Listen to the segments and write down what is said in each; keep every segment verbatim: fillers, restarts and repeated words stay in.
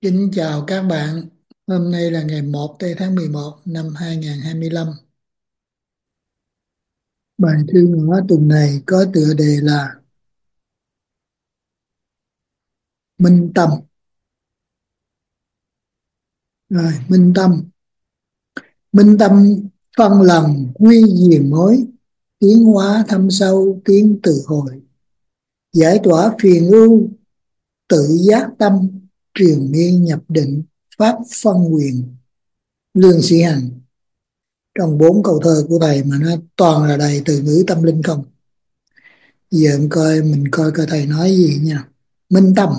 Kính chào các bạn. Hôm nay là ngày một tây tháng mười một năm hai nghìn không trăm hai mươi lăm. Bài thư ngõ tuần này có tựa đề là Minh Tâm. Rồi, Minh Tâm. Minh Tâm phân lần quy diềm mối, tiến hóa thâm sâu tiến từ hồi, giải tỏa phiền ưu, tự giác tâm, triền miên nhập định, pháp phân quyền, Lương Sĩ Hằng. Trong bốn câu thơ của thầy mà nó toàn là đầy từ ngữ tâm linh không. Giờ em coi mình coi coi thầy nói gì nha. Minh tâm.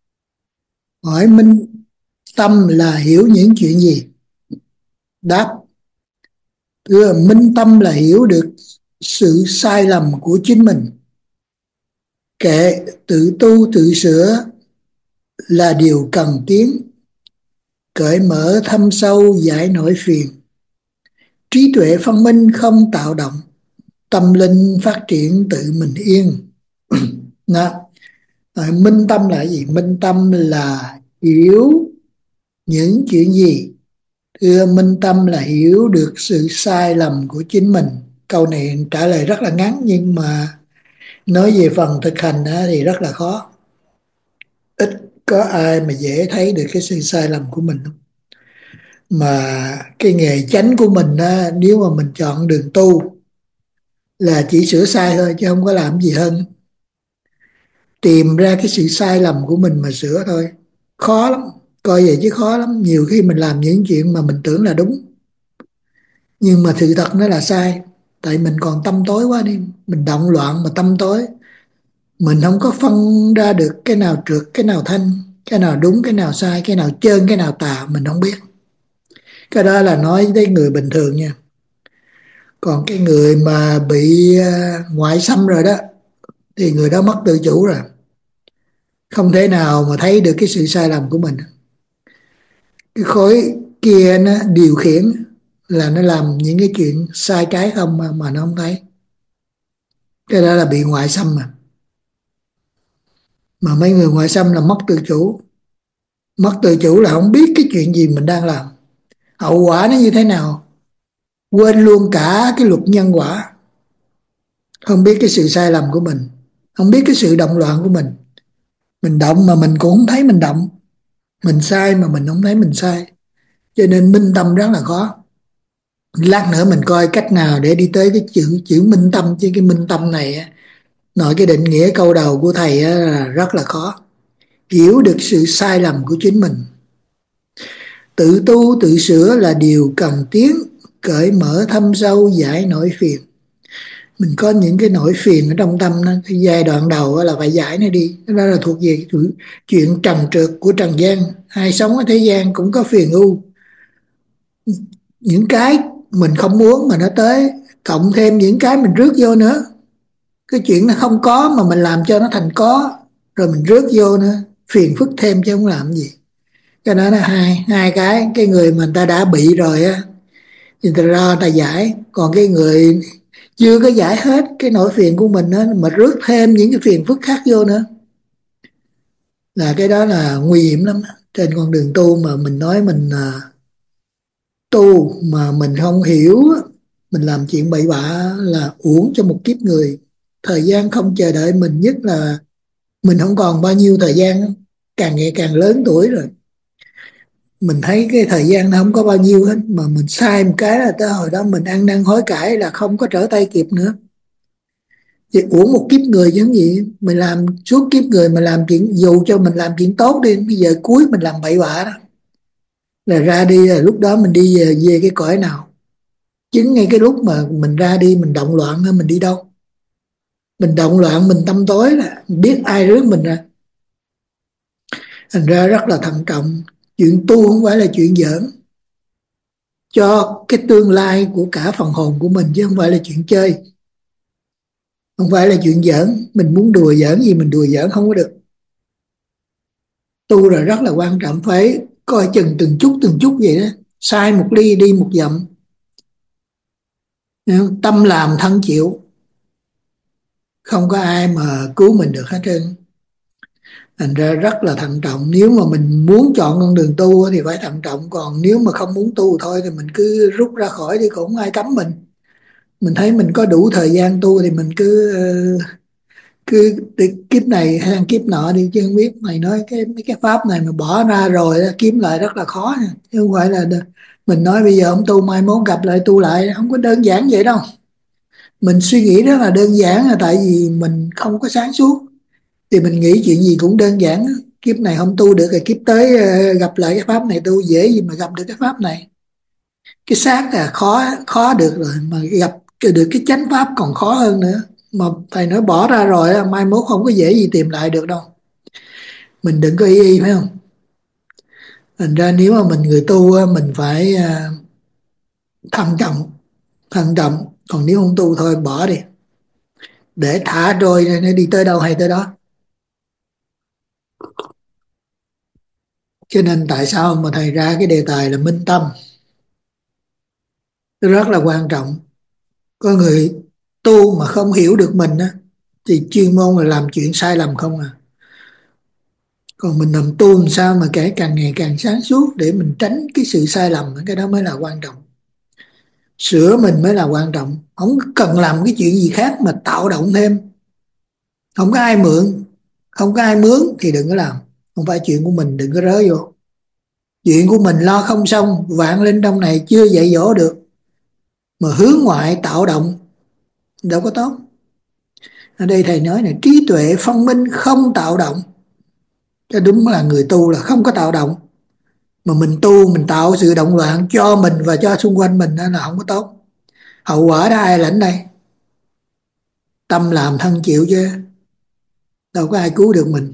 Hỏi minh tâm là hiểu những chuyện gì? Đáp: thưa, minh tâm là hiểu được sự sai lầm của chính mình. Kệ tự tu tự sửa là điều cần tiến. Cởi mở thâm sâu giải nỗi phiền. Trí tuệ phân minh không tạo động. Tâm linh phát triển tự mình yên. Đó. Rồi, minh tâm là gì? Minh tâm là hiểu những chuyện gì? Thưa, minh tâm là hiểu được sự sai lầm của chính mình. Câu này trả lời rất là ngắn nhưng mà nói về phần thực hành thì rất là khó. Ít có ai mà dễ thấy được cái sự sai lầm của mình. Mà cái nghề chánh của mình á, nếu mà mình chọn đường tu là chỉ sửa sai thôi chứ không có làm gì hơn. Tìm ra cái sự sai lầm của mình mà sửa thôi. Khó lắm, coi vậy chứ khó lắm. Nhiều khi mình làm những chuyện mà mình tưởng là đúng nhưng mà sự thật nó là sai, tại mình còn tâm tối quá đi, mình động loạn mà tâm tối, mình không có phân ra được cái nào trượt cái nào thanh, cái nào đúng cái nào sai, cái nào trơn cái nào tà, mình không biết. Cái đó là nói với người bình thường nha. Còn cái người mà bị à, ngoại xâm rồi đó thì người đó mất tự chủ rồi, không thể nào mà thấy được cái sự sai lầm của mình. Cái khối kia nó điều khiển là nó làm những cái chuyện sai trái không mà, mà nó không thấy. Cái đó là bị ngoại xâm mà. Mà mấy người ngoại xâm là mất tự chủ. Mất tự chủ là không biết cái chuyện gì mình đang làm, hậu quả nó như thế nào, quên luôn cả cái luật nhân quả, không biết cái sự sai lầm của mình, không biết cái sự động loạn của mình. Mình động mà mình cũng không thấy mình động, mình sai mà mình không thấy mình sai. Cho nên minh tâm rất là khó. Lát nữa mình coi cách nào để đi tới cái chữ chữ minh tâm, chứ cái minh tâm này á, nội cái định nghĩa câu đầu của thầy á, là rất là khó. Hiểu được sự sai lầm của chính mình. Tự tu tự sửa là điều cần tiến. Cởi mở thâm sâu giải nỗi phiền. Mình có những cái nỗi phiền ở trong tâm đó, cái giai đoạn đầu là phải giải nó đi. Đó là thuộc về chuyện trần trượt của trần gian. Ai sống ở thế gian cũng có phiền ưu, những cái mình không muốn mà nó tới, cộng thêm những cái mình rước vô nữa. Cái chuyện nó không có mà mình làm cho nó thành có, rồi mình rước vô nữa, phiền phức thêm chứ không làm gì. Cái đó là hai hai cái. Cái người mà người ta đã bị rồi á, người ta ra người ta giải. Còn cái người chưa có giải hết cái nỗi phiền của mình á, mà rước thêm những cái phiền phức khác vô nữa, là cái đó là nguy hiểm lắm. Trên con đường tu mà mình nói mình à, tu mà mình không hiểu á, mình làm chuyện bậy bạ là uổng cho một kiếp người. Thời gian không chờ đợi mình, nhất là mình không còn bao nhiêu thời gian, càng ngày càng lớn tuổi rồi, mình thấy cái thời gian nó không có bao nhiêu hết, mà mình sai một cái là tới hồi đó mình ăn năn hối cải là không có trở tay kịp nữa. Thì uổng một kiếp người chứ gì. Mình làm suốt kiếp người mà làm chuyện, dù cho mình làm chuyện tốt đi, bây giờ cuối mình làm bậy bạ đó là ra đi, là lúc đó mình đi về, về cái cõi nào? Chính ngay cái lúc mà mình ra đi mình động loạn nên mình đi đâu? Mình động loạn, mình tâm tối là biết ai rước mình ra. Thành ra rất là thận trọng. Chuyện tu không phải là chuyện giỡn, cho cái tương lai của cả phần hồn của mình, chứ không phải là chuyện chơi, không phải là chuyện giỡn. Mình muốn đùa giỡn gì mình đùa giỡn không có được. Tu là rất là quan trọng, phải coi chừng từng chút từng chút vậy đó. Sai một ly đi một dặm. Tâm làm thân chịu, không có ai mà cứu mình được hết trơn. Thành ra rất là thận trọng. Nếu mà mình muốn chọn con đường tu thì phải thận trọng, còn nếu mà không muốn tu thôi thì mình cứ rút ra khỏi đi, cũng không ai cấm mình. Mình thấy mình có đủ thời gian tu thì mình cứ ờ, cứ đi kiếp này hay kiếp nọ đi, chứ không biết mày nói cái mấy cái pháp này mà bỏ ra rồi á, kiếm lại rất là khó nha. Chứ không phải là đ- mình nói bây giờ ông tu mai mốt gặp lại tu lại, không có đơn giản vậy đâu. Mình suy nghĩ rất là đơn giản là tại vì mình không có sáng suốt, thì mình nghĩ chuyện gì cũng đơn giản á. Kiếp này không tu được thì kiếp tới ờ, gặp lại cái pháp này tu, dễ gì mà gặp được cái pháp này. Cái xác là khó khó được rồi, mà gặp được cái chánh pháp còn khó hơn nữa. Mà thầy nói bỏ ra rồi á, mai mốt không có dễ gì tìm lại được đâu. Mình đừng có y y, phải không? Thành ra nếu mà mình người tu á, mình phải à, thận trọng, thận trọng. Còn nếu không tu thôi bỏ đi, để thả trôi nó đi tới đâu hay tới đó. Cho nên tại sao mà thầy ra cái đề tài là minh tâm, nó rất là quan trọng. Có người tu mà không hiểu được mình á, thì chuyên môn là làm chuyện sai lầm không à. Còn mình làm tu làm sao mà kể càng ngày càng sáng suốt để mình tránh cái sự sai lầm, cái đó mới là quan trọng. Sửa mình mới là quan trọng, không cần làm cái chuyện gì khác mà tạo động thêm. Không có ai mượn, không có ai mướn thì đừng có làm. Không phải chuyện của mình đừng có rớ vô. Chuyện của mình lo không xong, vạn linh trong này chưa dạy dỗ được mà hướng ngoại tạo động, đâu có tốt. Ở đây thầy nói là trí tuệ phân minh không tạo động, cho đúng là người tu là không có tạo động. Mà mình tu mình tạo sự động loạn cho mình và cho xung quanh mình, đó là không có tốt. Hậu quả đó ai lãnh đây? Tâm làm thân chịu chứ, đâu có ai cứu được mình.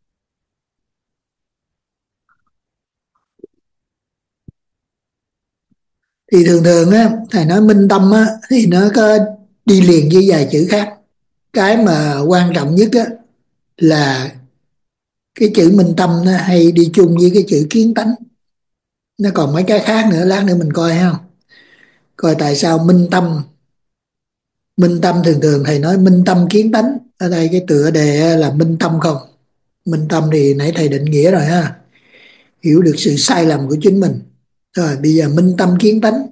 Thì thường thường á thầy nói minh tâm á thì nó có đi liền với vài chữ khác. Cái mà quan trọng nhất á là cái chữ minh tâm nó hay đi chung với cái chữ kiến tánh. Nó còn mấy cái khác nữa, lát nữa mình coi ha. Coi tại sao minh tâm. Minh tâm thường thường thầy nói minh tâm kiến tánh, ở đây cái tựa đề là minh tâm không. Minh tâm thì nãy thầy định nghĩa rồi ha, hiểu được sự sai lầm của chính mình. Rồi bây giờ minh tâm kiến tánh.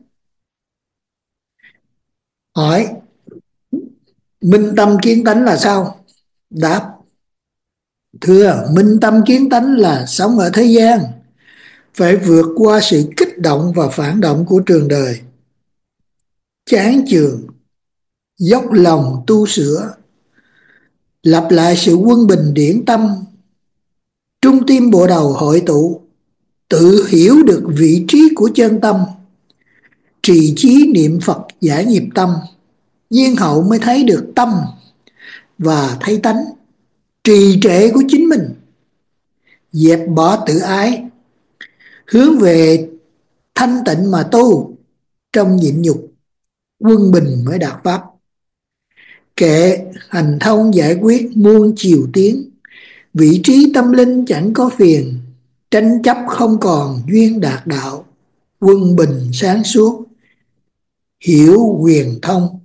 Hỏi minh tâm kiến tánh là sao? Đáp: thưa, minh tâm kiến tánh là sống ở thế gian phải vượt qua sự kích động và phản động của trường đời, chán chường, dốc lòng tu sửa, lập lại sự quân bình điển tâm, trung tim bộ đầu hội tụ, tự hiểu được vị trí của chân tâm, trì chí niệm Phật giải nghiệp tâm, nhiên hậu mới thấy được tâm và thấy tánh trì trệ của chính mình, dẹp bỏ tự ái, hướng về thanh tịnh mà tu, trong nhịn nhục quân bình mới đạt pháp. Kệ hành thông giải quyết muôn chiều tiến, vị trí tâm linh chẳng có phiền, tranh chấp không còn duyên đạt đạo, quân bình sáng suốt hiểu quyền thông.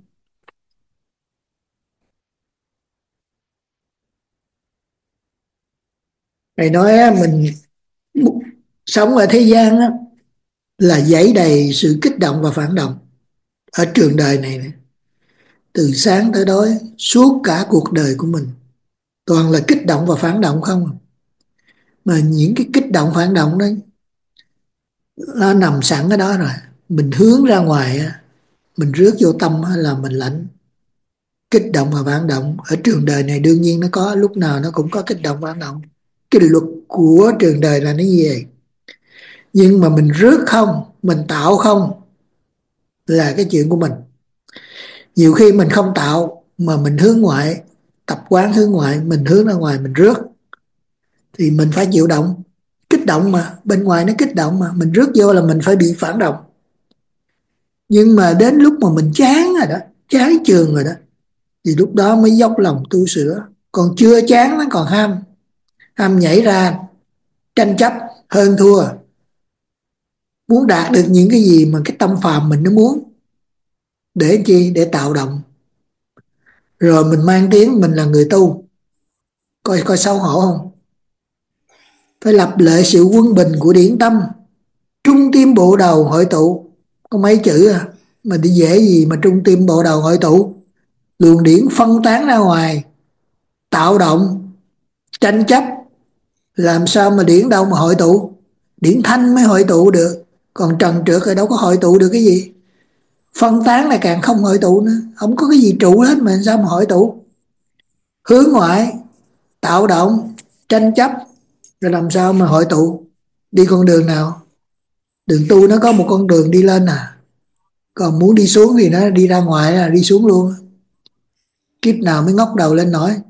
Thầy nói á, mình sống ở thế gian á, là dẫy đầy sự kích động và phản động ở trường đời này, này từ sáng tới tối suốt cả cuộc đời của mình toàn là kích động và phản động không à. Mà những cái kích động phản động đó nó nằm sẵn ở đó rồi, mình hướng ra ngoài á, mình rước vô tâm á, là mình lãnh. Kích động và phản động ở trường đời này đương nhiên nó có, lúc nào nó cũng có kích động phản động. Cái luật của trường đời là nó như vậy. Nhưng mà mình rước không, mình tạo không là cái chuyện của mình. Nhiều khi mình không tạo mà mình hướng ngoại, tập quán hướng ngoại, mình hướng ra ngoài mình rước, thì mình phải chịu động. Kích động mà, bên ngoài nó kích động mà, mình rước vô là mình phải bị phản động. Nhưng mà đến lúc mà mình chán rồi đó, chán trường rồi đó, thì lúc đó mới dốc lòng tu sửa. Còn chưa chán nó còn ham, ham nhảy ra tranh chấp hơn thua, muốn đạt được những cái gì mà cái tâm phàm mình nó muốn. Để chi? Để tạo động. Rồi mình mang tiếng mình là người tu, coi coi xấu hổ không? phải lập lệ sự quân bình của điển tâm, trung tim bộ đầu hội tụ. Có mấy chữ à, mà đi dễ gì mà trung tim bộ đầu hội tụ. Luồng điển phân tán ra ngoài, tạo động, tranh chấp, làm sao mà điển đâu mà hội tụ. Điển thanh mới hội tụ được, còn trần trượt thì đâu có hội tụ được cái gì. Phân tán là càng không hội tụ nữa, không có cái gì trụ hết mà sao mà hội tụ. Hướng ngoại, tạo động, tranh chấp, rồi làm sao mà hội tụ. Đi con đường nào? Đường tu nó có một con đường đi lên à, còn muốn đi xuống thì nó đi ra ngoài là đi xuống luôn. Kiếp nào mới ngóc đầu lên nổi.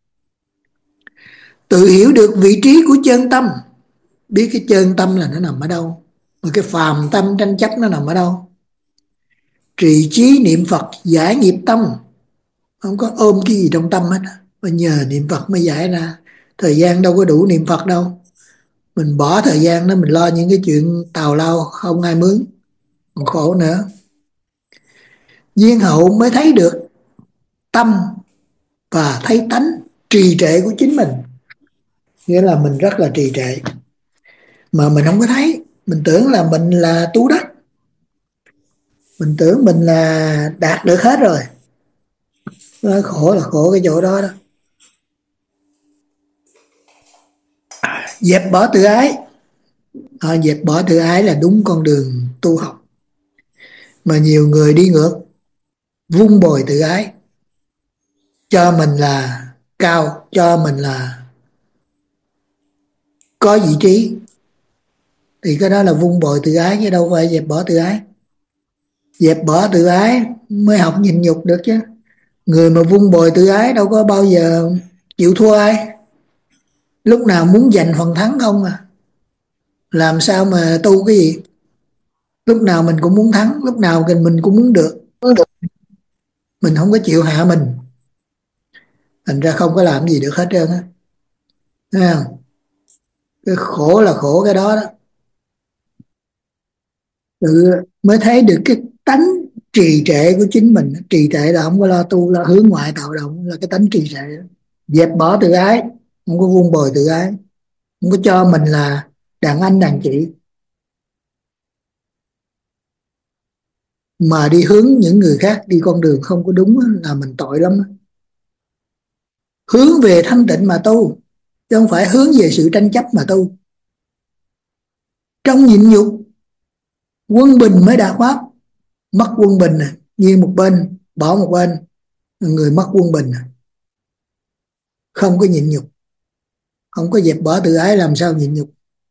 Tự hiểu được vị trí của chân tâm, biết cái chân tâm là nó nằm ở đâu, mà cái phàm tâm tranh chấp nó nằm ở đâu. Trì trí niệm Phật giải nghiệp tâm, không có ôm cái gì trong tâm hết, mà nhờ niệm Phật mới giải ra. Thời gian đâu có đủ niệm Phật đâu, mình bỏ thời gian đó mình lo những cái chuyện tào lao không ai mướn, còn khổ nữa. Viên hậu mới thấy được tâm và thấy tánh trì trệ của chính mình, nghĩa là mình rất là trì trệ mà mình không có thấy. Mình tưởng là mình là tú đắc, mình tưởng mình là đạt được hết rồi. Nó khổ là khổ cái chỗ đó đó. Dẹp bỏ tự ái, à, dẹp bỏ tự ái là đúng con đường tu học, mà nhiều người đi ngược, vun bồi tự ái, cho mình là cao, cho mình là có vị trí, thì cái đó là vun bồi tự ái chứ đâu phải dẹp bỏ tự ái. Dẹp bỏ tự ái mới học nhịn nhục được chứ. Người mà vun bồi tự ái đâu có bao giờ chịu thua ai, lúc nào muốn giành phần thắng không à. Làm sao mà tu cái gì, lúc nào mình cũng muốn thắng, lúc nào mình cũng muốn được, mình không có chịu hạ mình, thành ra không có làm gì được hết trơn á. Thấy không? Cái khổ là khổ cái đó đó. Tự mới thấy được cái tánh trì trệ của chính mình. Trì trệ là không có lo tu, là hướng ngoại tạo động, là cái tánh trì trệ đó. Dẹp bỏ tự ái, không có vun bồi tự ái, không có cho mình là đàn anh đàn chị, mà đi hướng những người khác đi con đường không có đúng là mình tội lắm. Hướng về thanh tịnh mà tu, chứ không phải hướng về sự tranh chấp mà tu. Trong nhịn nhục, quân bình mới đạt pháp. Mất quân bình à, nghiêng một bên, bỏ một bên, người mất quân bình à. Không có nhịn nhục, không có dẹp bỏ tự ái làm sao nhịn nhục.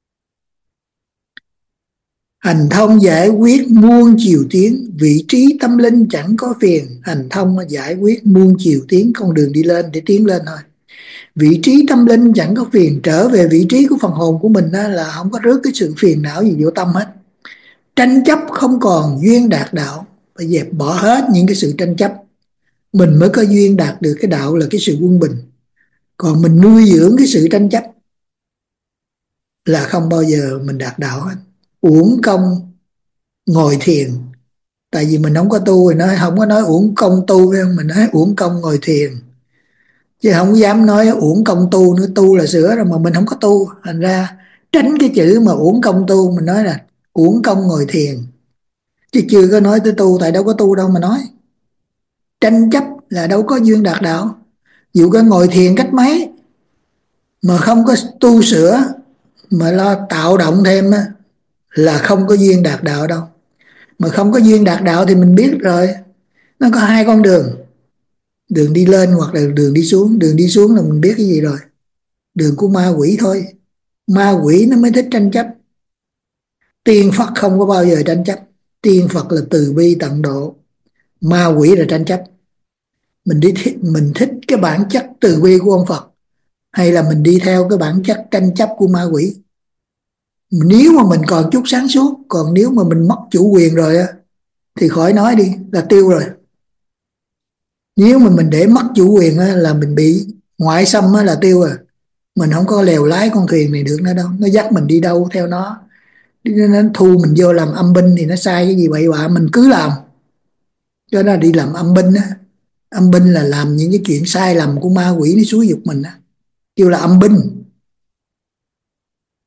Hành thông giải quyết muôn chiều tiến, vị trí tâm linh chẳng có phiền. Hành thông giải quyết muôn chiều tiến, con đường đi lên để tiến lên thôi. Vị trí tâm linh chẳng có phiền, trở về vị trí của phần hồn của mình đó, là không có rước cái sự phiền não gì vô tâm hết. Tranh chấp không còn duyên đạt đạo, phải dẹp bỏ hết những cái sự tranh chấp, mình mới có duyên đạt được cái đạo là cái sự quân bình. Còn mình nuôi dưỡng cái sự tranh chấp là không bao giờ mình đạt đạo hết. Uổng công ngồi thiền, tại vì mình không có tu thì nó không có nói uổng công tu, mình nói uổng công ngồi thiền, chứ không dám nói uổng công tu nữa. Tu là sửa rồi mà mình không có tu, thành ra tránh cái chữ mà uổng công tu, mình nói là uổng công ngồi thiền, chứ chưa có nói tới tu, tại đâu có tu đâu mà nói. Tranh chấp là đâu có duyên đạt đạo. Dù có ngồi thiền cách mấy mà không có tu sửa, mà lo tạo động thêm á, là không có duyên đạt đạo đâu. Mà không có duyên đạt đạo thì mình biết rồi, nó có hai con đường, đường đi lên hoặc là đường đi xuống. Đường đi xuống là mình biết cái gì rồi, đường của ma quỷ thôi. Ma quỷ nó mới thích tranh chấp, tiên Phật không có bao giờ tranh chấp. Tiên Phật là từ bi tận độ, ma quỷ là tranh chấp. Mình đi thích, mình thích cái bản chất từ bi của ông Phật, hay là mình đi theo cái bản chất tranh chấp của ma quỷ? Nếu mà mình còn chút sáng suốt, còn nếu mà mình mất chủ quyền rồi á thì khỏi nói đi, là tiêu rồi. Nếu mà mình để mất chủ quyền á là mình bị ngoại xâm á, là tiêu rồi. Mình không có lèo lái con thuyền này được nữa đâu, nó dắt mình đi đâu theo nó. Nó thu mình vô làm âm binh thì nó sai cái gì bậy bạ mình cứ làm. Cho nên đi làm âm binh á, âm binh là làm những cái chuyện sai lầm của ma quỷ nó xúi dục mình á, kêu là âm binh.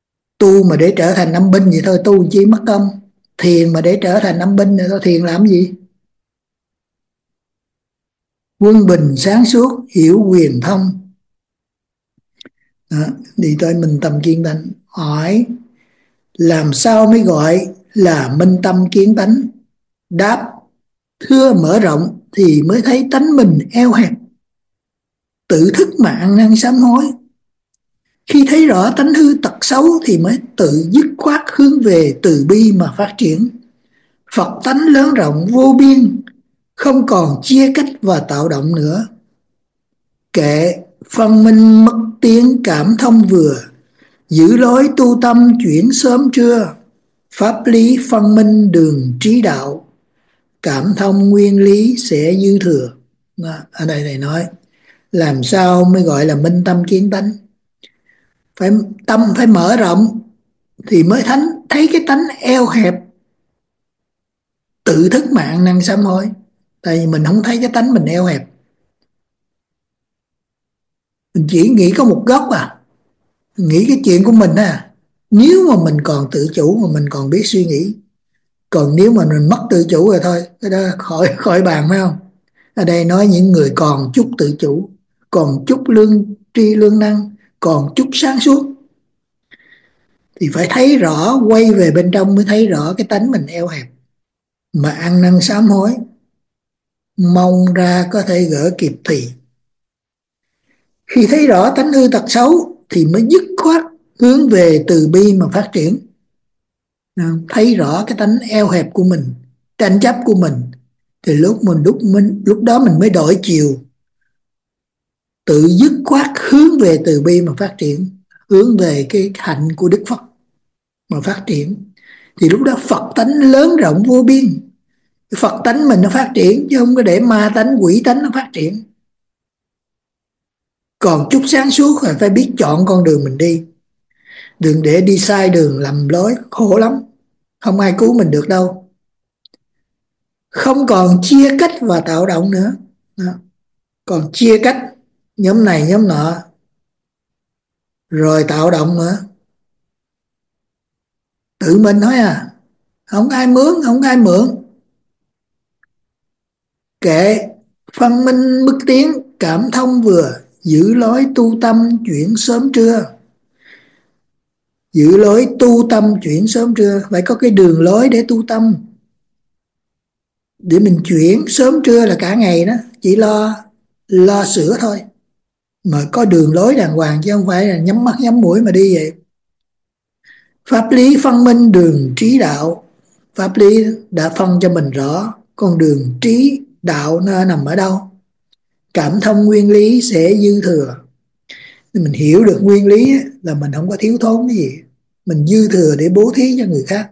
Tu mà để trở thành âm binh vậy thôi, tu chi mất công. Thiền mà để trở thành âm binh thì thôi, thiền làm gì? Quân bình sáng suốt, hiểu quyền thông. Đó, đi tới minh tâm kiến tánh. Hỏi làm sao mới gọi là minh tâm kiến tánh? Đáp thưa mở rộng thì mới thấy tánh mình eo hẹp, tự thức mà ăn năn sám hối. Khi thấy rõ tánh hư tật xấu thì mới tự dứt khoát hướng về từ bi mà phát triển. Phật tánh lớn rộng vô biên, không còn chia cách và tạo động nữa. Kệ phân minh mất tiếng cảm thông vừa, giữ lối tu tâm chuyển sớm trưa. Pháp lý phân minh đường trí đạo, cảm thông nguyên lý sẽ dư thừa. Đó, ở đây này nói làm sao mới gọi là minh tâm kiến tánh? Phải tâm phải mở rộng thì mới thánh thấy cái tánh eo hẹp, tự thức mạng năng sám hối. Tại vì mình không thấy cái tánh mình eo hẹp, mình chỉ nghĩ có một góc à, nghĩ cái chuyện của mình à. Nếu mà mình còn tự chủ mà mình còn biết suy nghĩ, còn nếu mà mình mất tự chủ rồi thôi, cái đó khỏi khỏi bàn, phải không? Ở đây nói những người còn chút tự chủ, còn chút lương tri lương năng, còn chút sáng suốt thì phải thấy rõ, quay về bên trong mới thấy rõ cái tánh mình eo hẹp, mà ăn năn sám hối, mong ra có thể gỡ kịp thì. Khi thấy rõ tánh hư tật xấu thì mới dứt khoát hướng về từ bi mà phát triển. Thấy rõ cái tánh eo hẹp của mình, tranh chấp của mình, thì lúc mình lúc mình lúc đó mình mới đổi chiều, tự dứt khoát hướng về từ bi mà phát triển, hướng về cái hạnh của Đức Phật mà phát triển. Thì lúc đó Phật tánh lớn rộng vô biên, Phật tánh mình nó phát triển, chứ không có để ma tánh quỷ tánh nó phát triển. Còn chút sáng suốt là phải biết chọn con đường mình đi, đừng để đi sai đường lầm lối, khổ lắm, không ai cứu mình được đâu. Không còn chia cách và tạo động nữa. Đó. Còn chia cách nhóm này nhóm nọ, rồi tạo động nữa, tự mình nói à, không ai mướn, không ai mượn. Kệ phân minh mức tiến, cảm thông vừa, giữ lối tu tâm chuyển sớm trưa. Giữ lối tu tâm chuyển sớm trưa, phải có cái đường lối để tu tâm, để mình chuyển sớm trưa là cả ngày đó, chỉ lo lo sửa thôi, mà có đường lối đàng hoàng, chứ không phải là nhắm mắt nhắm mũi mà đi vậy. Pháp lý phân minh đường trí đạo, pháp lý đã phân cho mình rõ con đường trí đạo nó nằm ở đâu. Cảm thông nguyên lý sẽ dư thừa. Mình hiểu được nguyên lý là mình không có thiếu thốn cái gì, mình dư thừa để bố thí cho người khác.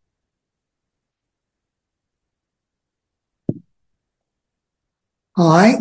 Hỏi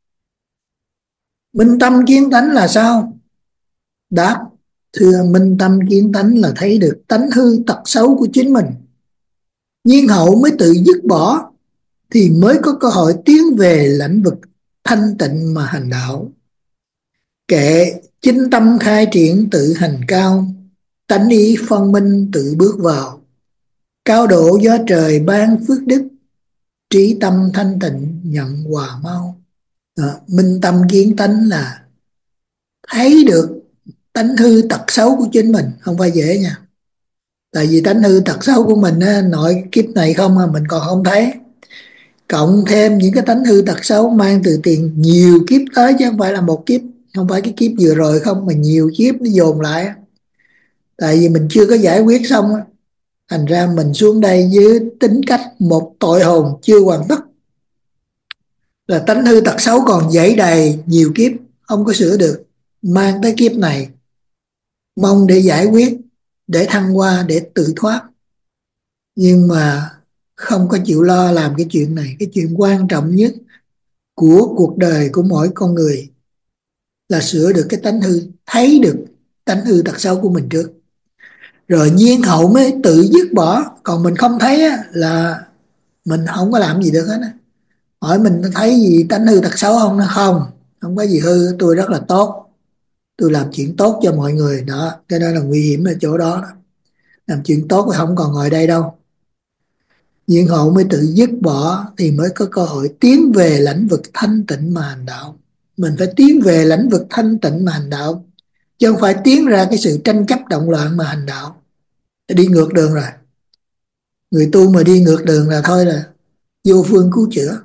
minh tâm kiến tánh là sao? Đáp thưa minh tâm kiến tánh là thấy được tánh hư tật xấu của chính mình, nhiên hậu mới tự dứt bỏ, thì mới có cơ hội tiến về lãnh vực thanh tịnh mà hành đạo. Kệ chính tâm khai triển tự hành cao, tánh ý phân minh tự bước vào. Cao độ do trời ban phước đức, trí tâm thanh tịnh nhận hòa mau. Đó, minh tâm kiến tánh là thấy được tánh hư tật xấu của chính mình, không phải dễ nha. Tại vì tánh hư tật xấu của mình á, nội kiếp này không mà mình còn không thấy, cộng thêm những cái tánh hư tật xấu mang từ tiền nhiều kiếp tới, chứ không phải là một kiếp, không phải cái kiếp vừa rồi không, mà nhiều kiếp nó dồn lại. Tại vì mình chưa có giải quyết xong á, thành ra mình xuống đây với tính cách một tội hồn chưa hoàn tất, là tánh hư tật xấu còn dãy đầy nhiều kiếp không có sửa được, mang tới kiếp này mong để giải quyết, để thăng hoa, để tự thoát, nhưng mà không có chịu lo làm cái chuyện này. Cái chuyện quan trọng nhất của cuộc đời của mỗi con người là sửa được cái tánh hư, thấy được tánh hư tật xấu của mình trước, rồi nhiên hậu mới tự dứt bỏ. Còn mình không thấy á, là mình không có làm gì được hết á. Hỏi mình thấy gì tánh hư tật xấu không? Nó không, không có gì hư, tôi rất là tốt, tôi làm chuyện tốt cho mọi người đó. Cái đó là nguy hiểm ở chỗ đó, đó. làm chuyện tốt thì không còn ngồi đây đâu. Nhiên hậu mới tự dứt bỏ thì mới có cơ hội tiến về lãnh vực thanh tịnh mà hành đạo. Mình phải tiến về lãnh vực thanh tịnh mà hành đạo, chứ không phải tiến ra cái sự tranh chấp động loạn mà hành đạo. Đi ngược đường rồi. Người tu mà đi ngược đường là thôi là vô phương cứu chữa.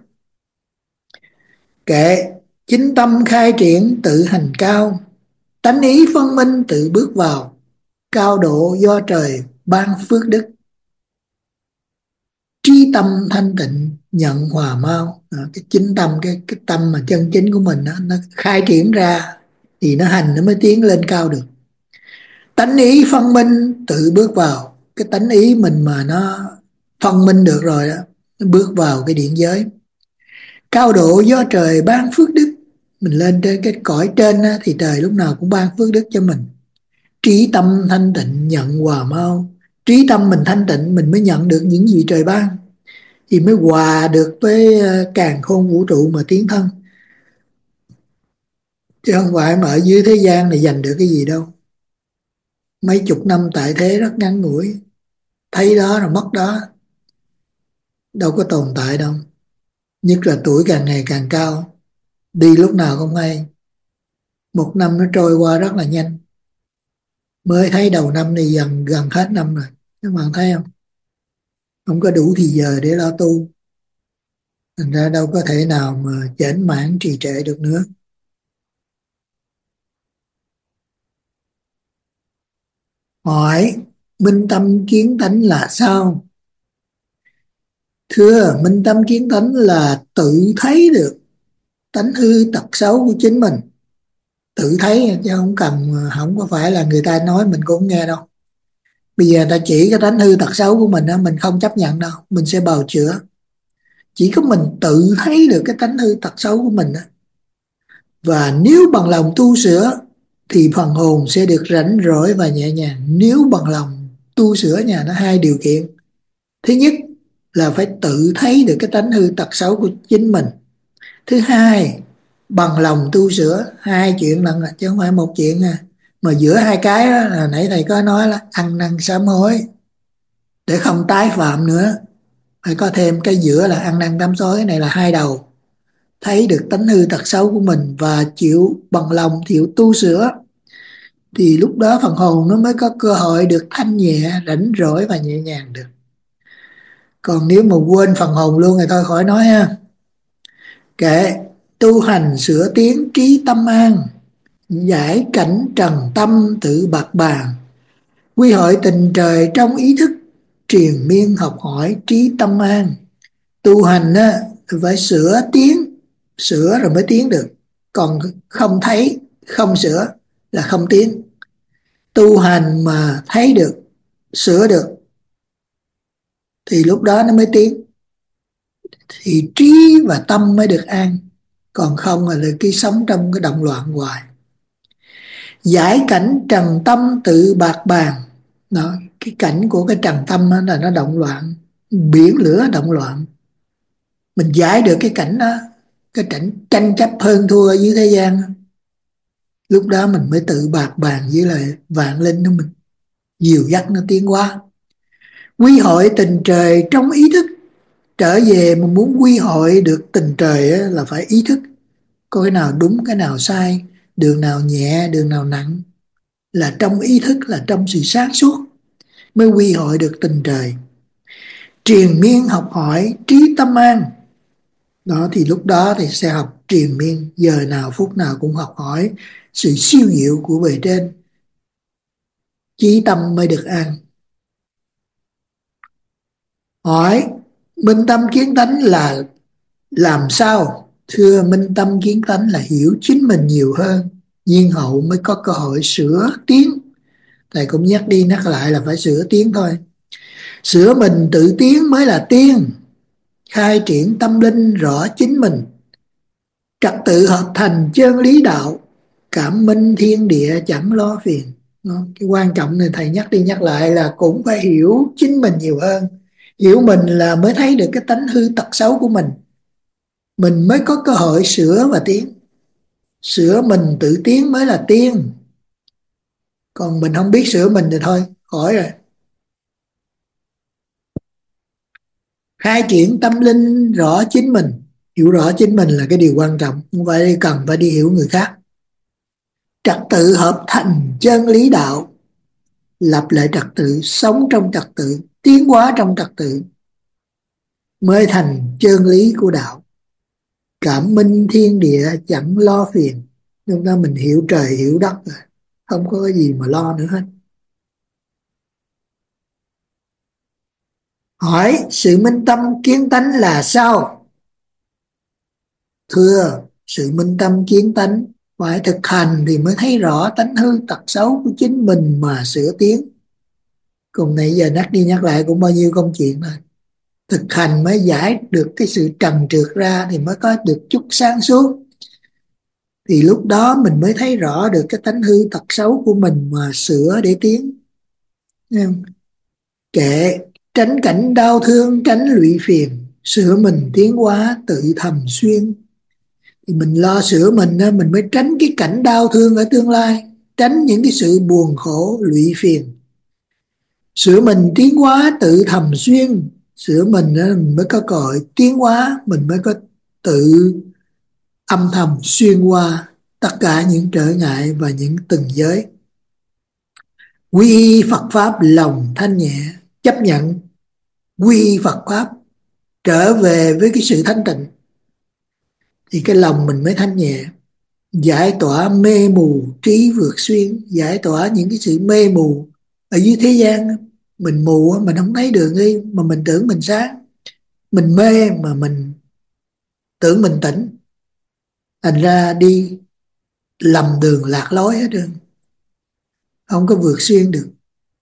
Kệ chính tâm khai triển tự hành cao, tánh ý phân minh tự bước vào, cao độ do trời ban phước đức, trí tâm thanh tịnh nhận hòa mau. À, cái chính tâm, cái cái tâm mà chân chính của mình đó, nó khai triển ra thì nó hành nó mới tiến lên cao được. Tánh ý phân minh tự bước vào, cái tánh ý mình mà nó phân minh được rồi đó, nó bước vào cái điện giới. Cao độ do trời ban phước đức, mình lên trên cái cõi trên á, thì trời lúc nào cũng ban phước đức cho mình. Trí tâm thanh tịnh nhận hòa mau, trí tâm mình thanh tịnh mình mới nhận được những gì trời ban, thì mới hòa được với ờ, càn khôn vũ trụ mà tiến thân, chứ không phải mà ở dưới thế gian này giành được cái gì đâu. Mấy chục năm tại thế rất ngắn ngủi, thấy đó rồi mất đó, đâu có tồn tại đâu. Nhất là tuổi càng ngày càng cao, đi lúc nào không hay, một năm nó trôi qua rất là nhanh. Mới thấy đầu năm này gần gần hết năm rồi, các bạn thấy không? Không có đủ thì giờ để lo tu, thành ra đâu có thể nào mà chểnh mãn trì trệ được nữa. Hỏi minh tâm kiến tánh là sao? Thưa, minh tâm kiến tánh là tự thấy được tánh hư tật xấu của chính mình. Tự thấy chứ không cần, không có phải là người ta nói mình cũng nghe đâu. Bây giờ ta chỉ cái tánh hư tật xấu của mình đó, mình không chấp nhận đâu, mình sẽ bào chữa. Chỉ có mình tự thấy được cái tánh hư tật xấu của mình đó. Và nếu bằng lòng tu sửa thì phần hồn sẽ được rảnh rỗi và nhẹ nhàng. Nếu bằng lòng tu sửa nha, nó hai điều kiện. Thứ nhất là phải tự thấy được cái tánh hư tật xấu của chính mình. Thứ hai, bằng lòng tu sửa. Hai chuyện lần chứ không phải một chuyện à. Mà giữa hai cái đó, là nãy thầy có nói là ăn năn sám hối để không tái phạm nữa. Phải có thêm cái giữa là ăn năn sám hối, cái này là hai đầu. Thấy được tánh hư tật xấu của mình và chịu bằng lòng chịu tu sửa, thì lúc đó phần hồn nó mới có cơ hội được thanh nhẹ, rảnh rỗi và nhẹ nhàng được. Còn nếu mà quên phần hồn luôn thì thôi khỏi nói ha. Kệ tu hành sửa tiến trí tâm an, giải cảnh trần tâm tự bạc bàn, quy hội tình trời trong ý thức, triền miên học hỏi trí tâm an. Tu hành á, phải sửa tiến, sửa rồi mới tiến được. Còn không thấy, không sửa là không tiến. Tu hành mà thấy được, sửa được thì lúc đó nó mới tiến, thì trí và tâm mới được an. Còn không là cứ sống trong cái động loạn hoài. Giải cảnh trần tâm tự bạc bàn. Đó, cái cảnh của cái trần tâm đó là nó động loạn, biển lửa động loạn. Mình giải được cái cảnh đó, cái cảnh tranh chấp hơn thua ở dưới thế gian, lúc đó mình mới tự bạc bàn với lại vạn linh của mình, dìu dắt nó tiến qua. Quy hội tình trời trong ý thức. Trở về mà muốn quy hội được tình trời á, là phải ý thức có cái nào đúng cái nào sai, đường nào nhẹ đường nào nặng, là trong ý thức, là trong sự sáng suốt mới quy hội được tình trời. Triền miên học hỏi trí tâm an. Đó thì lúc đó thì sẽ học triền miên, giờ nào phút nào cũng học hỏi sự siêu diệu của bề trên, chí tâm mới được an. Hỏi minh tâm kiến tánh là làm sao? Thưa, minh tâm kiến tánh là hiểu chính mình nhiều hơn, nhiên hậu mới có cơ hội sửa tiến. Thầy cũng nhắc đi nhắc lại là phải sửa tiến thôi. Sửa mình tự tiến mới là tiên, khai triển tâm linh rõ chính mình, trật tự hợp thành chân lý đạo, cảm minh thiên địa chẳng lo phiền. Đó, cái quan trọng này thầy nhắc đi nhắc lại là cũng phải hiểu chính mình nhiều hơn. Hiểu mình là mới thấy được cái tánh hư tật xấu của mình, mình mới có cơ hội sửa và tiến. Sửa mình tự tiến mới là tiên, còn mình không biết sửa mình thì thôi khỏi rồi. Khai triển tâm linh rõ chính mình. Hiểu rõ chính mình là cái điều quan trọng, không phải cần phải đi hiểu người khác. Trật tự hợp thành chân lý đạo. Lập lại trật tự, sống trong trật tự, tiến hóa trong trật tự mới thành chân lý của đạo. Cảm minh thiên địa chẳng lo phiền. Chúng ta mình hiểu trời hiểu đất rồi, không có cái gì mà lo nữa hết. Hỏi sự minh tâm kiến tánh là sao? Thưa, sự minh tâm kiến tánh phải thực hành thì mới thấy rõ tánh hư tật xấu của chính mình mà sửa tiến. Cùng nãy giờ nhắc đi nhắc lại cũng bao nhiêu công chuyện rồi. Thực hành mới giải được cái sự trần trượt ra thì mới có được chút sáng suốt. Thì lúc đó mình mới thấy rõ được cái tánh hư tật xấu của mình mà sửa để tiến. Kệ tránh cảnh đau thương, tránh lụy phiền, sửa mình tiến hóa tự thầm xuyên. Thì mình lo sửa mình mình mới tránh cái cảnh đau thương ở tương lai, tránh những cái sự buồn khổ lụy phiền. Sửa mình tiến hóa tự thầm xuyên, sửa mình mình mới có cơ hội tiến hóa, mình mới có tự âm thầm xuyên qua tất cả những trở ngại và những từng giới. Quy y Phật Pháp lòng thanh nhẹ, chấp nhận quy y Phật Pháp, trở về với cái sự thanh tịnh thì cái lòng mình mới thanh nhẹ, giải tỏa mê mù trí vượt xuyên, giải tỏa những cái sự mê mù ở dưới thế gian. Mình mù mình không thấy đường đi mà mình tưởng mình sáng, mình mê mà mình tưởng mình tỉnh, thành ra đi lầm đường lạc lối hết trơn, không có vượt xuyên được.